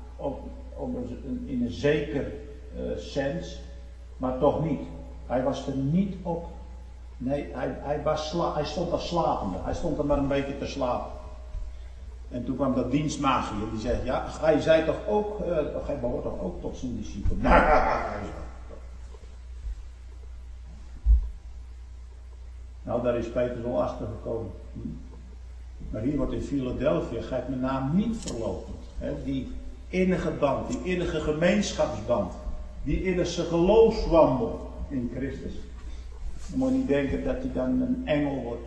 in een zeker sens, maar toch niet. Hij was er niet op. Nee, hij stond als slapende. Hij stond er maar een beetje te slapen. En toen kwam dat dienstmaagje en die zei, ja, hij zei toch ook, hij behoort toch ook tot zijn discipel. Nou, daar is Peter wel achter gekomen. Maar hier wordt in Philadelphia, gij hebt mijn naam niet verloochend. Die innige band, die innige gemeenschapsband. die in zijn geloofswandel in Christus. Je moet niet denken dat hij dan een engel wordt.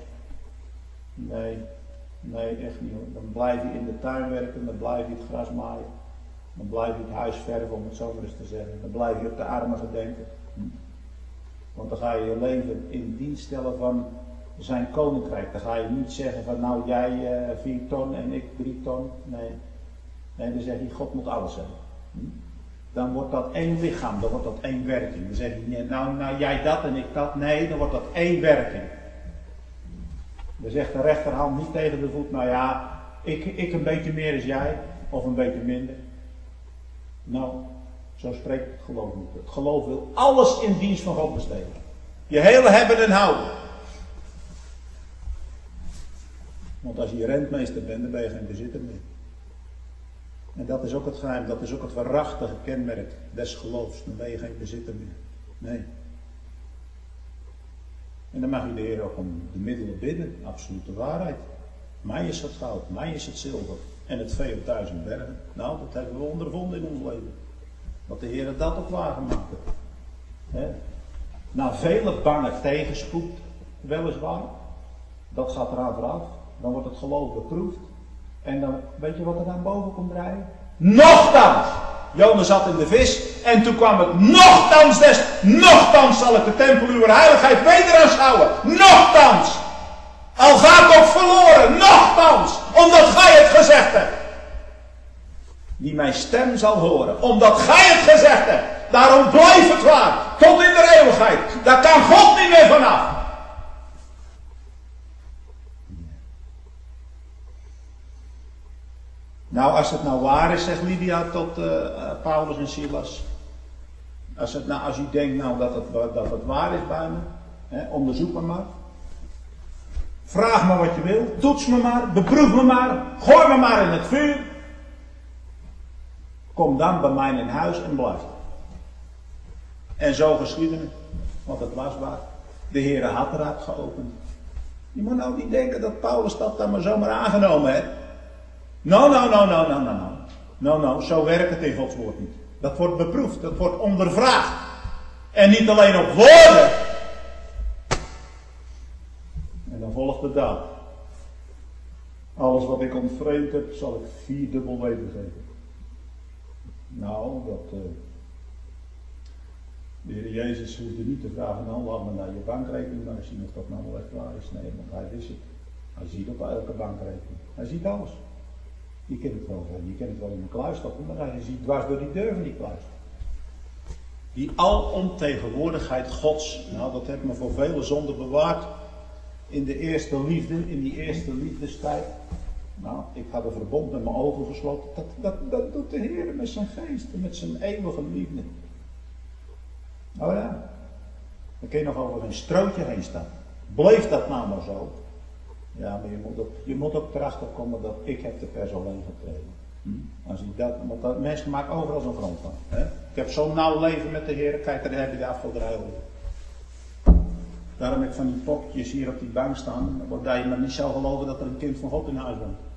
Nee, echt niet hoor. Dan blijf je in de tuin werken, dan blijf je het gras maaien. Dan blijf je het huis verven, om het zo maar eens te zeggen. Dan blijf je op de armen gedenken. Want dan ga je je leven in dienst stellen van zijn koninkrijk. Dan ga je niet zeggen van nou jij 4 ton en ik 3 ton. Nee, dan zeg je God moet alles hebben. Dan wordt dat één lichaam, dan wordt dat één werking. Dan zeg je nou jij dat en ik dat. Nee, dan wordt dat één werking. Dan zegt de rechterhand niet tegen de voet, nou ja, ik een beetje meer als jij, of een beetje minder. Nou, zo spreekt het geloof niet. Het geloof wil alles in dienst van God besteden. Je hele hebben en houden. Want als je rentmeester bent, dan ben je geen bezitter meer. En dat is ook het geheim, dat is ook het waarachtige kenmerk des geloofs. Dan ben je geen bezitter meer. Nee. En dan mag je de Heer ook om de middelen bidden, absolute waarheid. Mij is het goud, mij is het zilver en het vee op 1000 bergen. Nou, dat hebben we ondervonden in ons leven. Dat de Heer dat ook waargemaakt heeft. Na vele bange tegenspoed, weliswaar, dat gaat eraan vooraf. Dan wordt het geloof beproefd. En dan, weet je wat er dan boven komt draaien? Nochtans! Jonas zat in de vis en toen kwam het nochtans zal ik de tempel uw heiligheid weder aanschouwen. Nochtans! Al gaat ook verloren, nochtans! Omdat gij het gezegd hebt. Die mijn stem zal horen, omdat gij het gezegd hebt. Daarom blijft het waar, tot in de eeuwigheid. Daar kan God niet meer vanaf. Nou, als het nou waar is, zegt Lydia tot Paulus en Silas. Als u denkt nou dat het waar is bij me, onderzoek me maar. Vraag me wat je wil, toets me maar, beproef me maar, gooi me maar in het vuur. Kom dan bij mij in huis en blijf. En zo geschiedde het, want het was waar. De Heere had de raad geopend. Je moet nou niet denken dat Paulus dat dan maar zomaar aangenomen heeft. Nou, zo werkt het in Gods woord niet. Dat wordt beproefd, dat wordt ondervraagd. En niet alleen op woorden. En dan volgt de daad. Alles wat ik ontvreemd heb, zal ik 4-dubbel wedergeven. Nou, de Heer Jezus hoefde niet te vragen, nou laat me naar je bankrekening maar zien of dat nou wel echt waar is. Nee, want hij wist het. Hij ziet op elke bankrekening. Hij ziet alles. Je kent het wel in een kluis stoppen, maar hij ziet dwars door die deur van die kluis. Die alomtegenwoordigheid Gods, nou dat heeft me voor vele zonden bewaard in de eerste liefde, in die eerste liefdestijd. Nou, ik had een verbond met mijn ogen gesloten. Dat doet de Heer met zijn geest en met zijn eeuwige liefde. Oh ja, dan kun je nog over een strootje heen staan. Bleef dat nou maar zo? Ja, maar je moet ook erachter komen dat ik heb de pers alleen gekregen. Als ik dat, want mensen maken overal zo'n grond van. Hè? Ik heb zo'n nauw leven met de Heer, kijk, daar heb je de afgoderij over. Daarom heb ik van die poppetjes hier op die bank staan, dat je maar niet zou geloven dat er een kind van God in huis woont.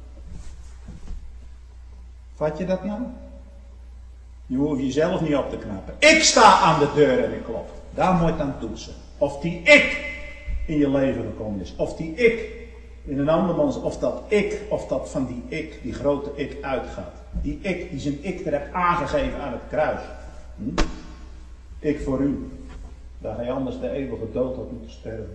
Vat je dat nou? Je hoeft jezelf niet op te knappen. Ik sta aan de deur en ik klop. Daar moet je aan toetsen. Of die ik in je leven gekomen is. Of die ik in een ander man, of dat van die ik, die grote ik uitgaat. Die ik, die zijn ik er hebt aangegeven aan het kruis. Ik voor u. Dat hij anders de eeuwige dood had moeten sterven.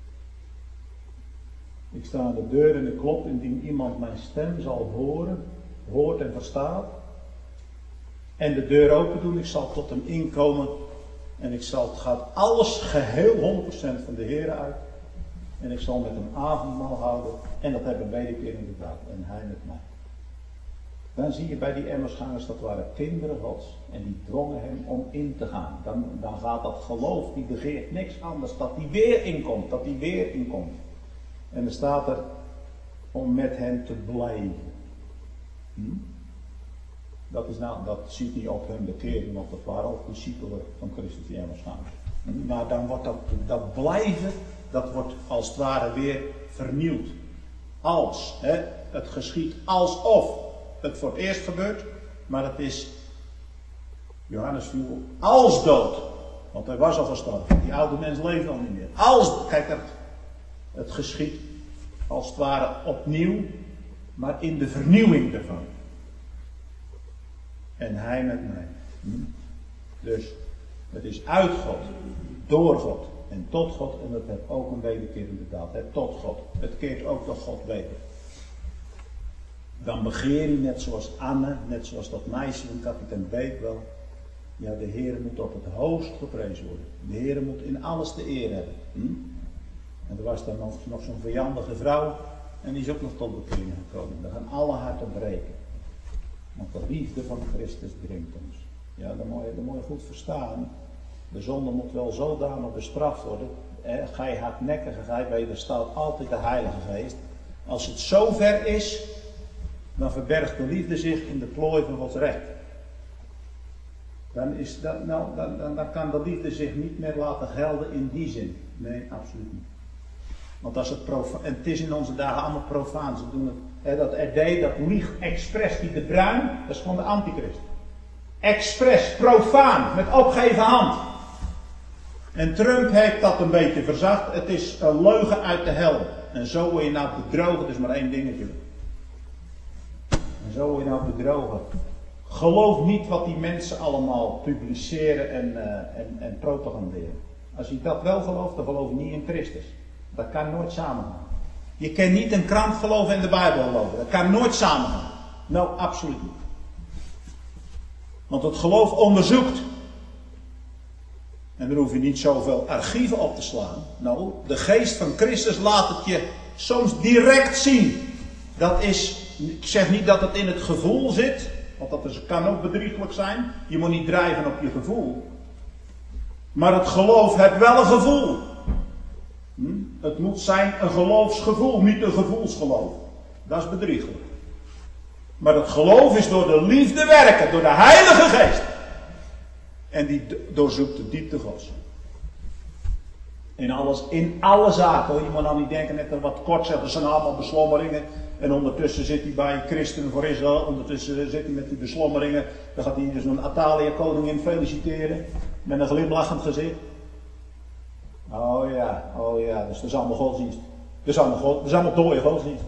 Ik sta aan de deur en ik klop indien iemand mijn stem zal hoort en verstaat. En de deur open doen, ik zal tot hem inkomen. En het gaat alles geheel 100% van de Heer uit. En ik zal met hem avondmaal houden. En dat hebben we beide keer inderdaad. En hij met mij. Dan zie je bij die Emmausgangers, dat waren kinderen Gods. En die dwongen hem om in te gaan. Dan gaat dat geloof, die begeert niks anders. Dat die weer inkomt. En dan staat er om met hen te blijven. Dat ziet niet op hun bekering, want dat waren ook discipelen van Christus die Emmausgangers. Maar dan wordt dat blijven, dat wordt als het ware weer vernieuwd. Het geschiet alsof het voor het eerst gebeurt, maar het is Johannes viel als dood. Want hij was al gestorven. Die oude mens leeft al niet meer. Kijk, het geschiet als het ware opnieuw, maar in de vernieuwing ervan. En hij met mij. Dus het is uit God, door God en tot God. En dat heeft ook een wederkerende daad. Het tot God. Het keert ook tot God weder. Dan begeer je net zoals Anne, net zoals dat meisje van kapitein Beek wel. Ja, de Heer moet op het hoogst geprezen worden. De Heer moet in alles de eer hebben. En er was dan nog zo'n vijandige vrouw. En die is ook nog tot bekering gekomen. Dan gaan alle harten breken. Want de liefde van Christus dringt ons. Ja, dat moet je goed verstaan. De zonde moet wel zodanig bestraft worden. Ga je hardnekkig, ga je wederstaat altijd de Heilige Geest. Als het zover is, dan verbergt de liefde zich in de plooi van Gods recht. Dan kan de liefde zich niet meer laten gelden in die zin. Nee, absoluut niet. Want als het profaan, en het is in onze dagen allemaal profaan. Ze doen het, dat RD, dat liegt expres, die de Bruin, dat is gewoon de antichrist. Expres, profaan, met opgeheven hand. En Trump heeft dat een beetje verzacht. Het is een leugen uit de hel. En zo word je nou bedrogen, het is maar één dingetje. En zo word je nou bedrogen. Geloof niet wat die mensen allemaal publiceren en propaganderen. Als je dat wel gelooft, dan geloof je niet in Christus. Dat kan nooit samengaan. Je kan niet een krant geloven en de Bijbel geloven. Dat kan nooit samengaan. Nou, absoluut niet. Want het geloof onderzoekt. En daar hoef je niet zoveel archieven op te slaan. Nou, de geest van Christus laat het je soms direct zien. Dat is, ik zeg niet dat het in het gevoel zit. Want dat kan ook bedrieglijk zijn. Je moet niet drijven op je gevoel. Maar het geloof heeft wel een gevoel. Het moet zijn een geloofsgevoel, niet een gevoelsgeloof. Dat is bedrieglijk. Maar het geloof is door de liefde werken, door de Heilige Geest. En die doorzoekt de diepte Gods. In alle zaken hoor. Je moet nou niet denken, net wat kort zeggen, dat zijn allemaal beslommeringen. En ondertussen zit hij bij Christen voor Israël. Ondertussen zit hij met die beslommeringen. Dan gaat hij dus een Atalia koningin feliciteren. Met een glimlachend gezicht. Oh ja, dus dat is allemaal godsdienst. Dat is allemaal dode godsdienst.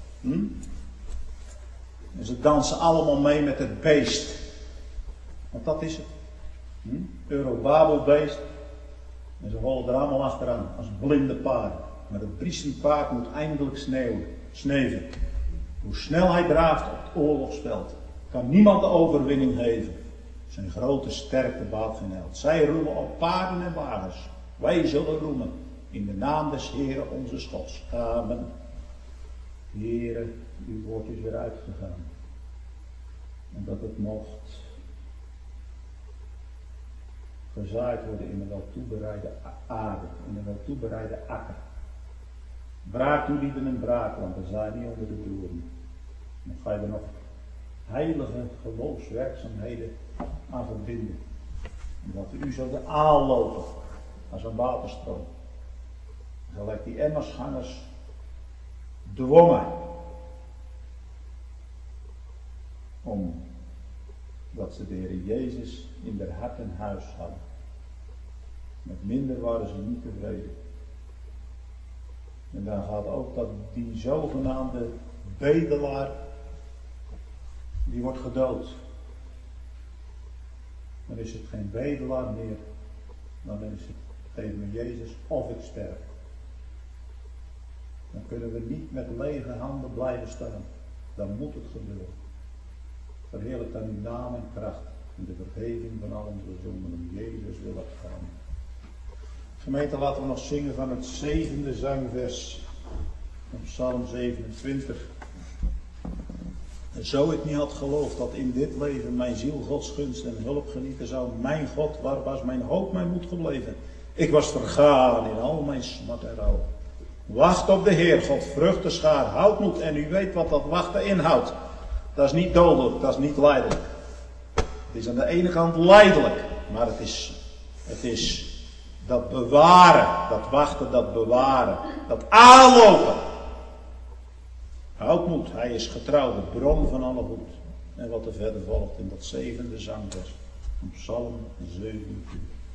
En ze dansen allemaal mee met het beest. Want dat is het. Eurobabelbeest. En ze rollen er allemaal achteraan. Als blinde paarden. Maar het briesend paard moet eindelijk sneven. Hoe snel hij draaft op het oorlogsveld. Kan niemand de overwinning geven. Zijn grote sterkte baat geen held. Zij roemen op paarden en wagens. Wij zullen roemen. In de naam des Heeren onze Gods. Amen. Heere, uw woord is weer uitgegaan. En dat het mocht gezaaid worden in een wel toebereide aarde. In een wel toebereide akker. Braak uw lieden een braakland. Dan zaai niet onder de boeren. Dan ga je er nog heilige geloofswerkzaamheden aan verbinden. En dat u zullen aanlopen als een waterstroom. Gelijk die emmersgangers dwongen omdat ze de Heer Jezus in haar hart en huis hadden. Met minder waren ze niet tevreden. En dan gaat ook dat die zogenaamde bedelaar, die wordt gedood. Dan is het geen bedelaar meer, dan is het tegen me Jezus of ik sterf. Dan kunnen we niet met lege handen blijven staan. Dan moet het gebeuren. Verheerlijk dan uw naam en kracht en de vergeving van al onze zonden om Jezus wil het gaan. Gemeente, laten we nog zingen van het 7e zangvers van Psalm 27. En zo ik niet had geloofd dat in dit leven mijn ziel Gods gunst en hulp genieten zou, mijn God, waar was mijn hoop, mijn moed gebleven? Ik was vergaan in al mijn smart en rouw. Wacht op de Heer, God vruchten schaar, houd moed en u weet wat dat wachten inhoudt. Dat is niet dodelijk, dat is niet lijdelijk. Het is aan de ene kant lijdelijk, maar het is dat bewaren, dat wachten, dat bewaren, dat aanlopen. Houd moed, hij is getrouw, de bron van alle goed. En wat er verder volgt in dat 7e zangvers. Psalm 17.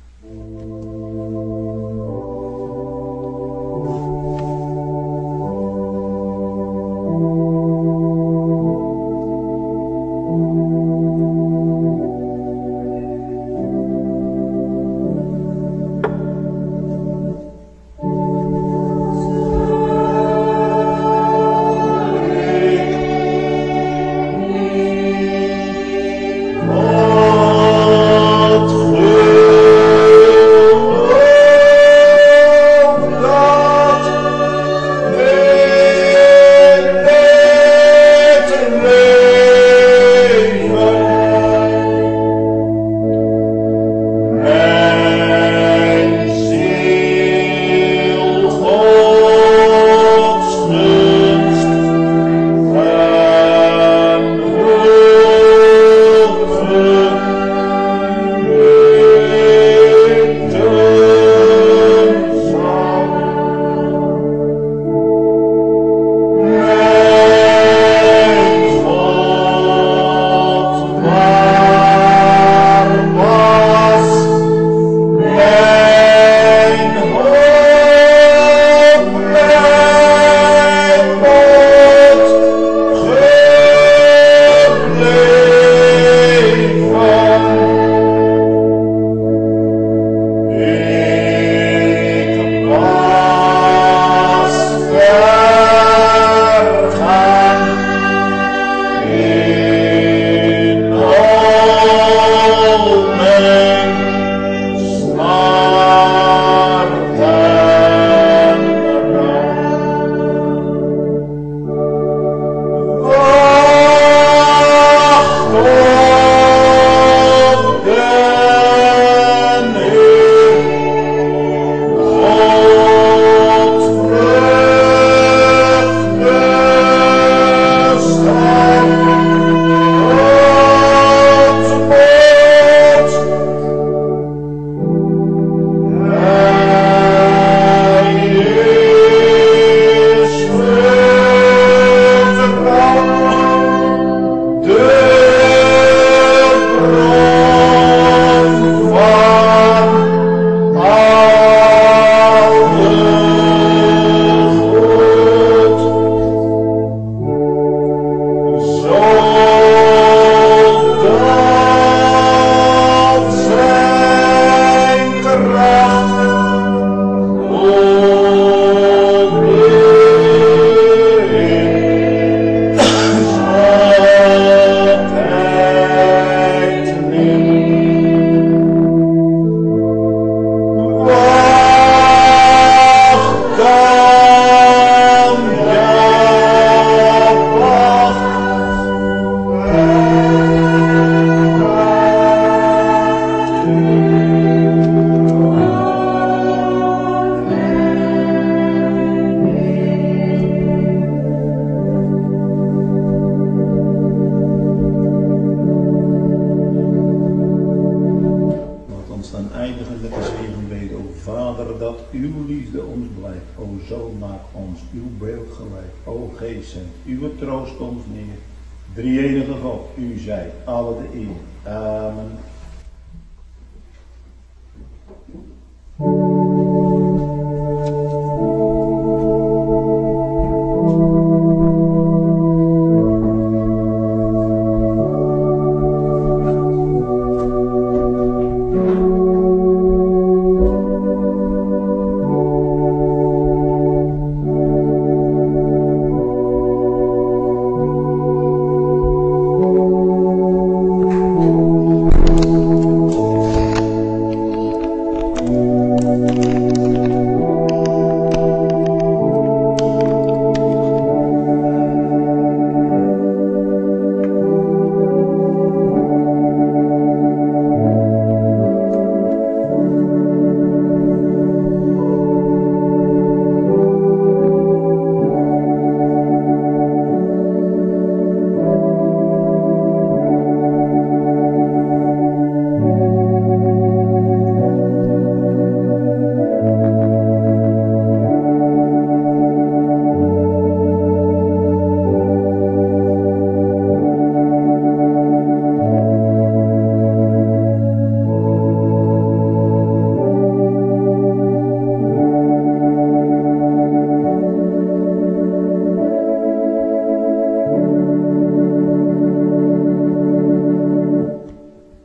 uw liefde ons blijft. O zo maak ons uw beeld gelijk. O geest zend uw troost ons neer. Drie-enige God, u zijt alle de eer. Amen.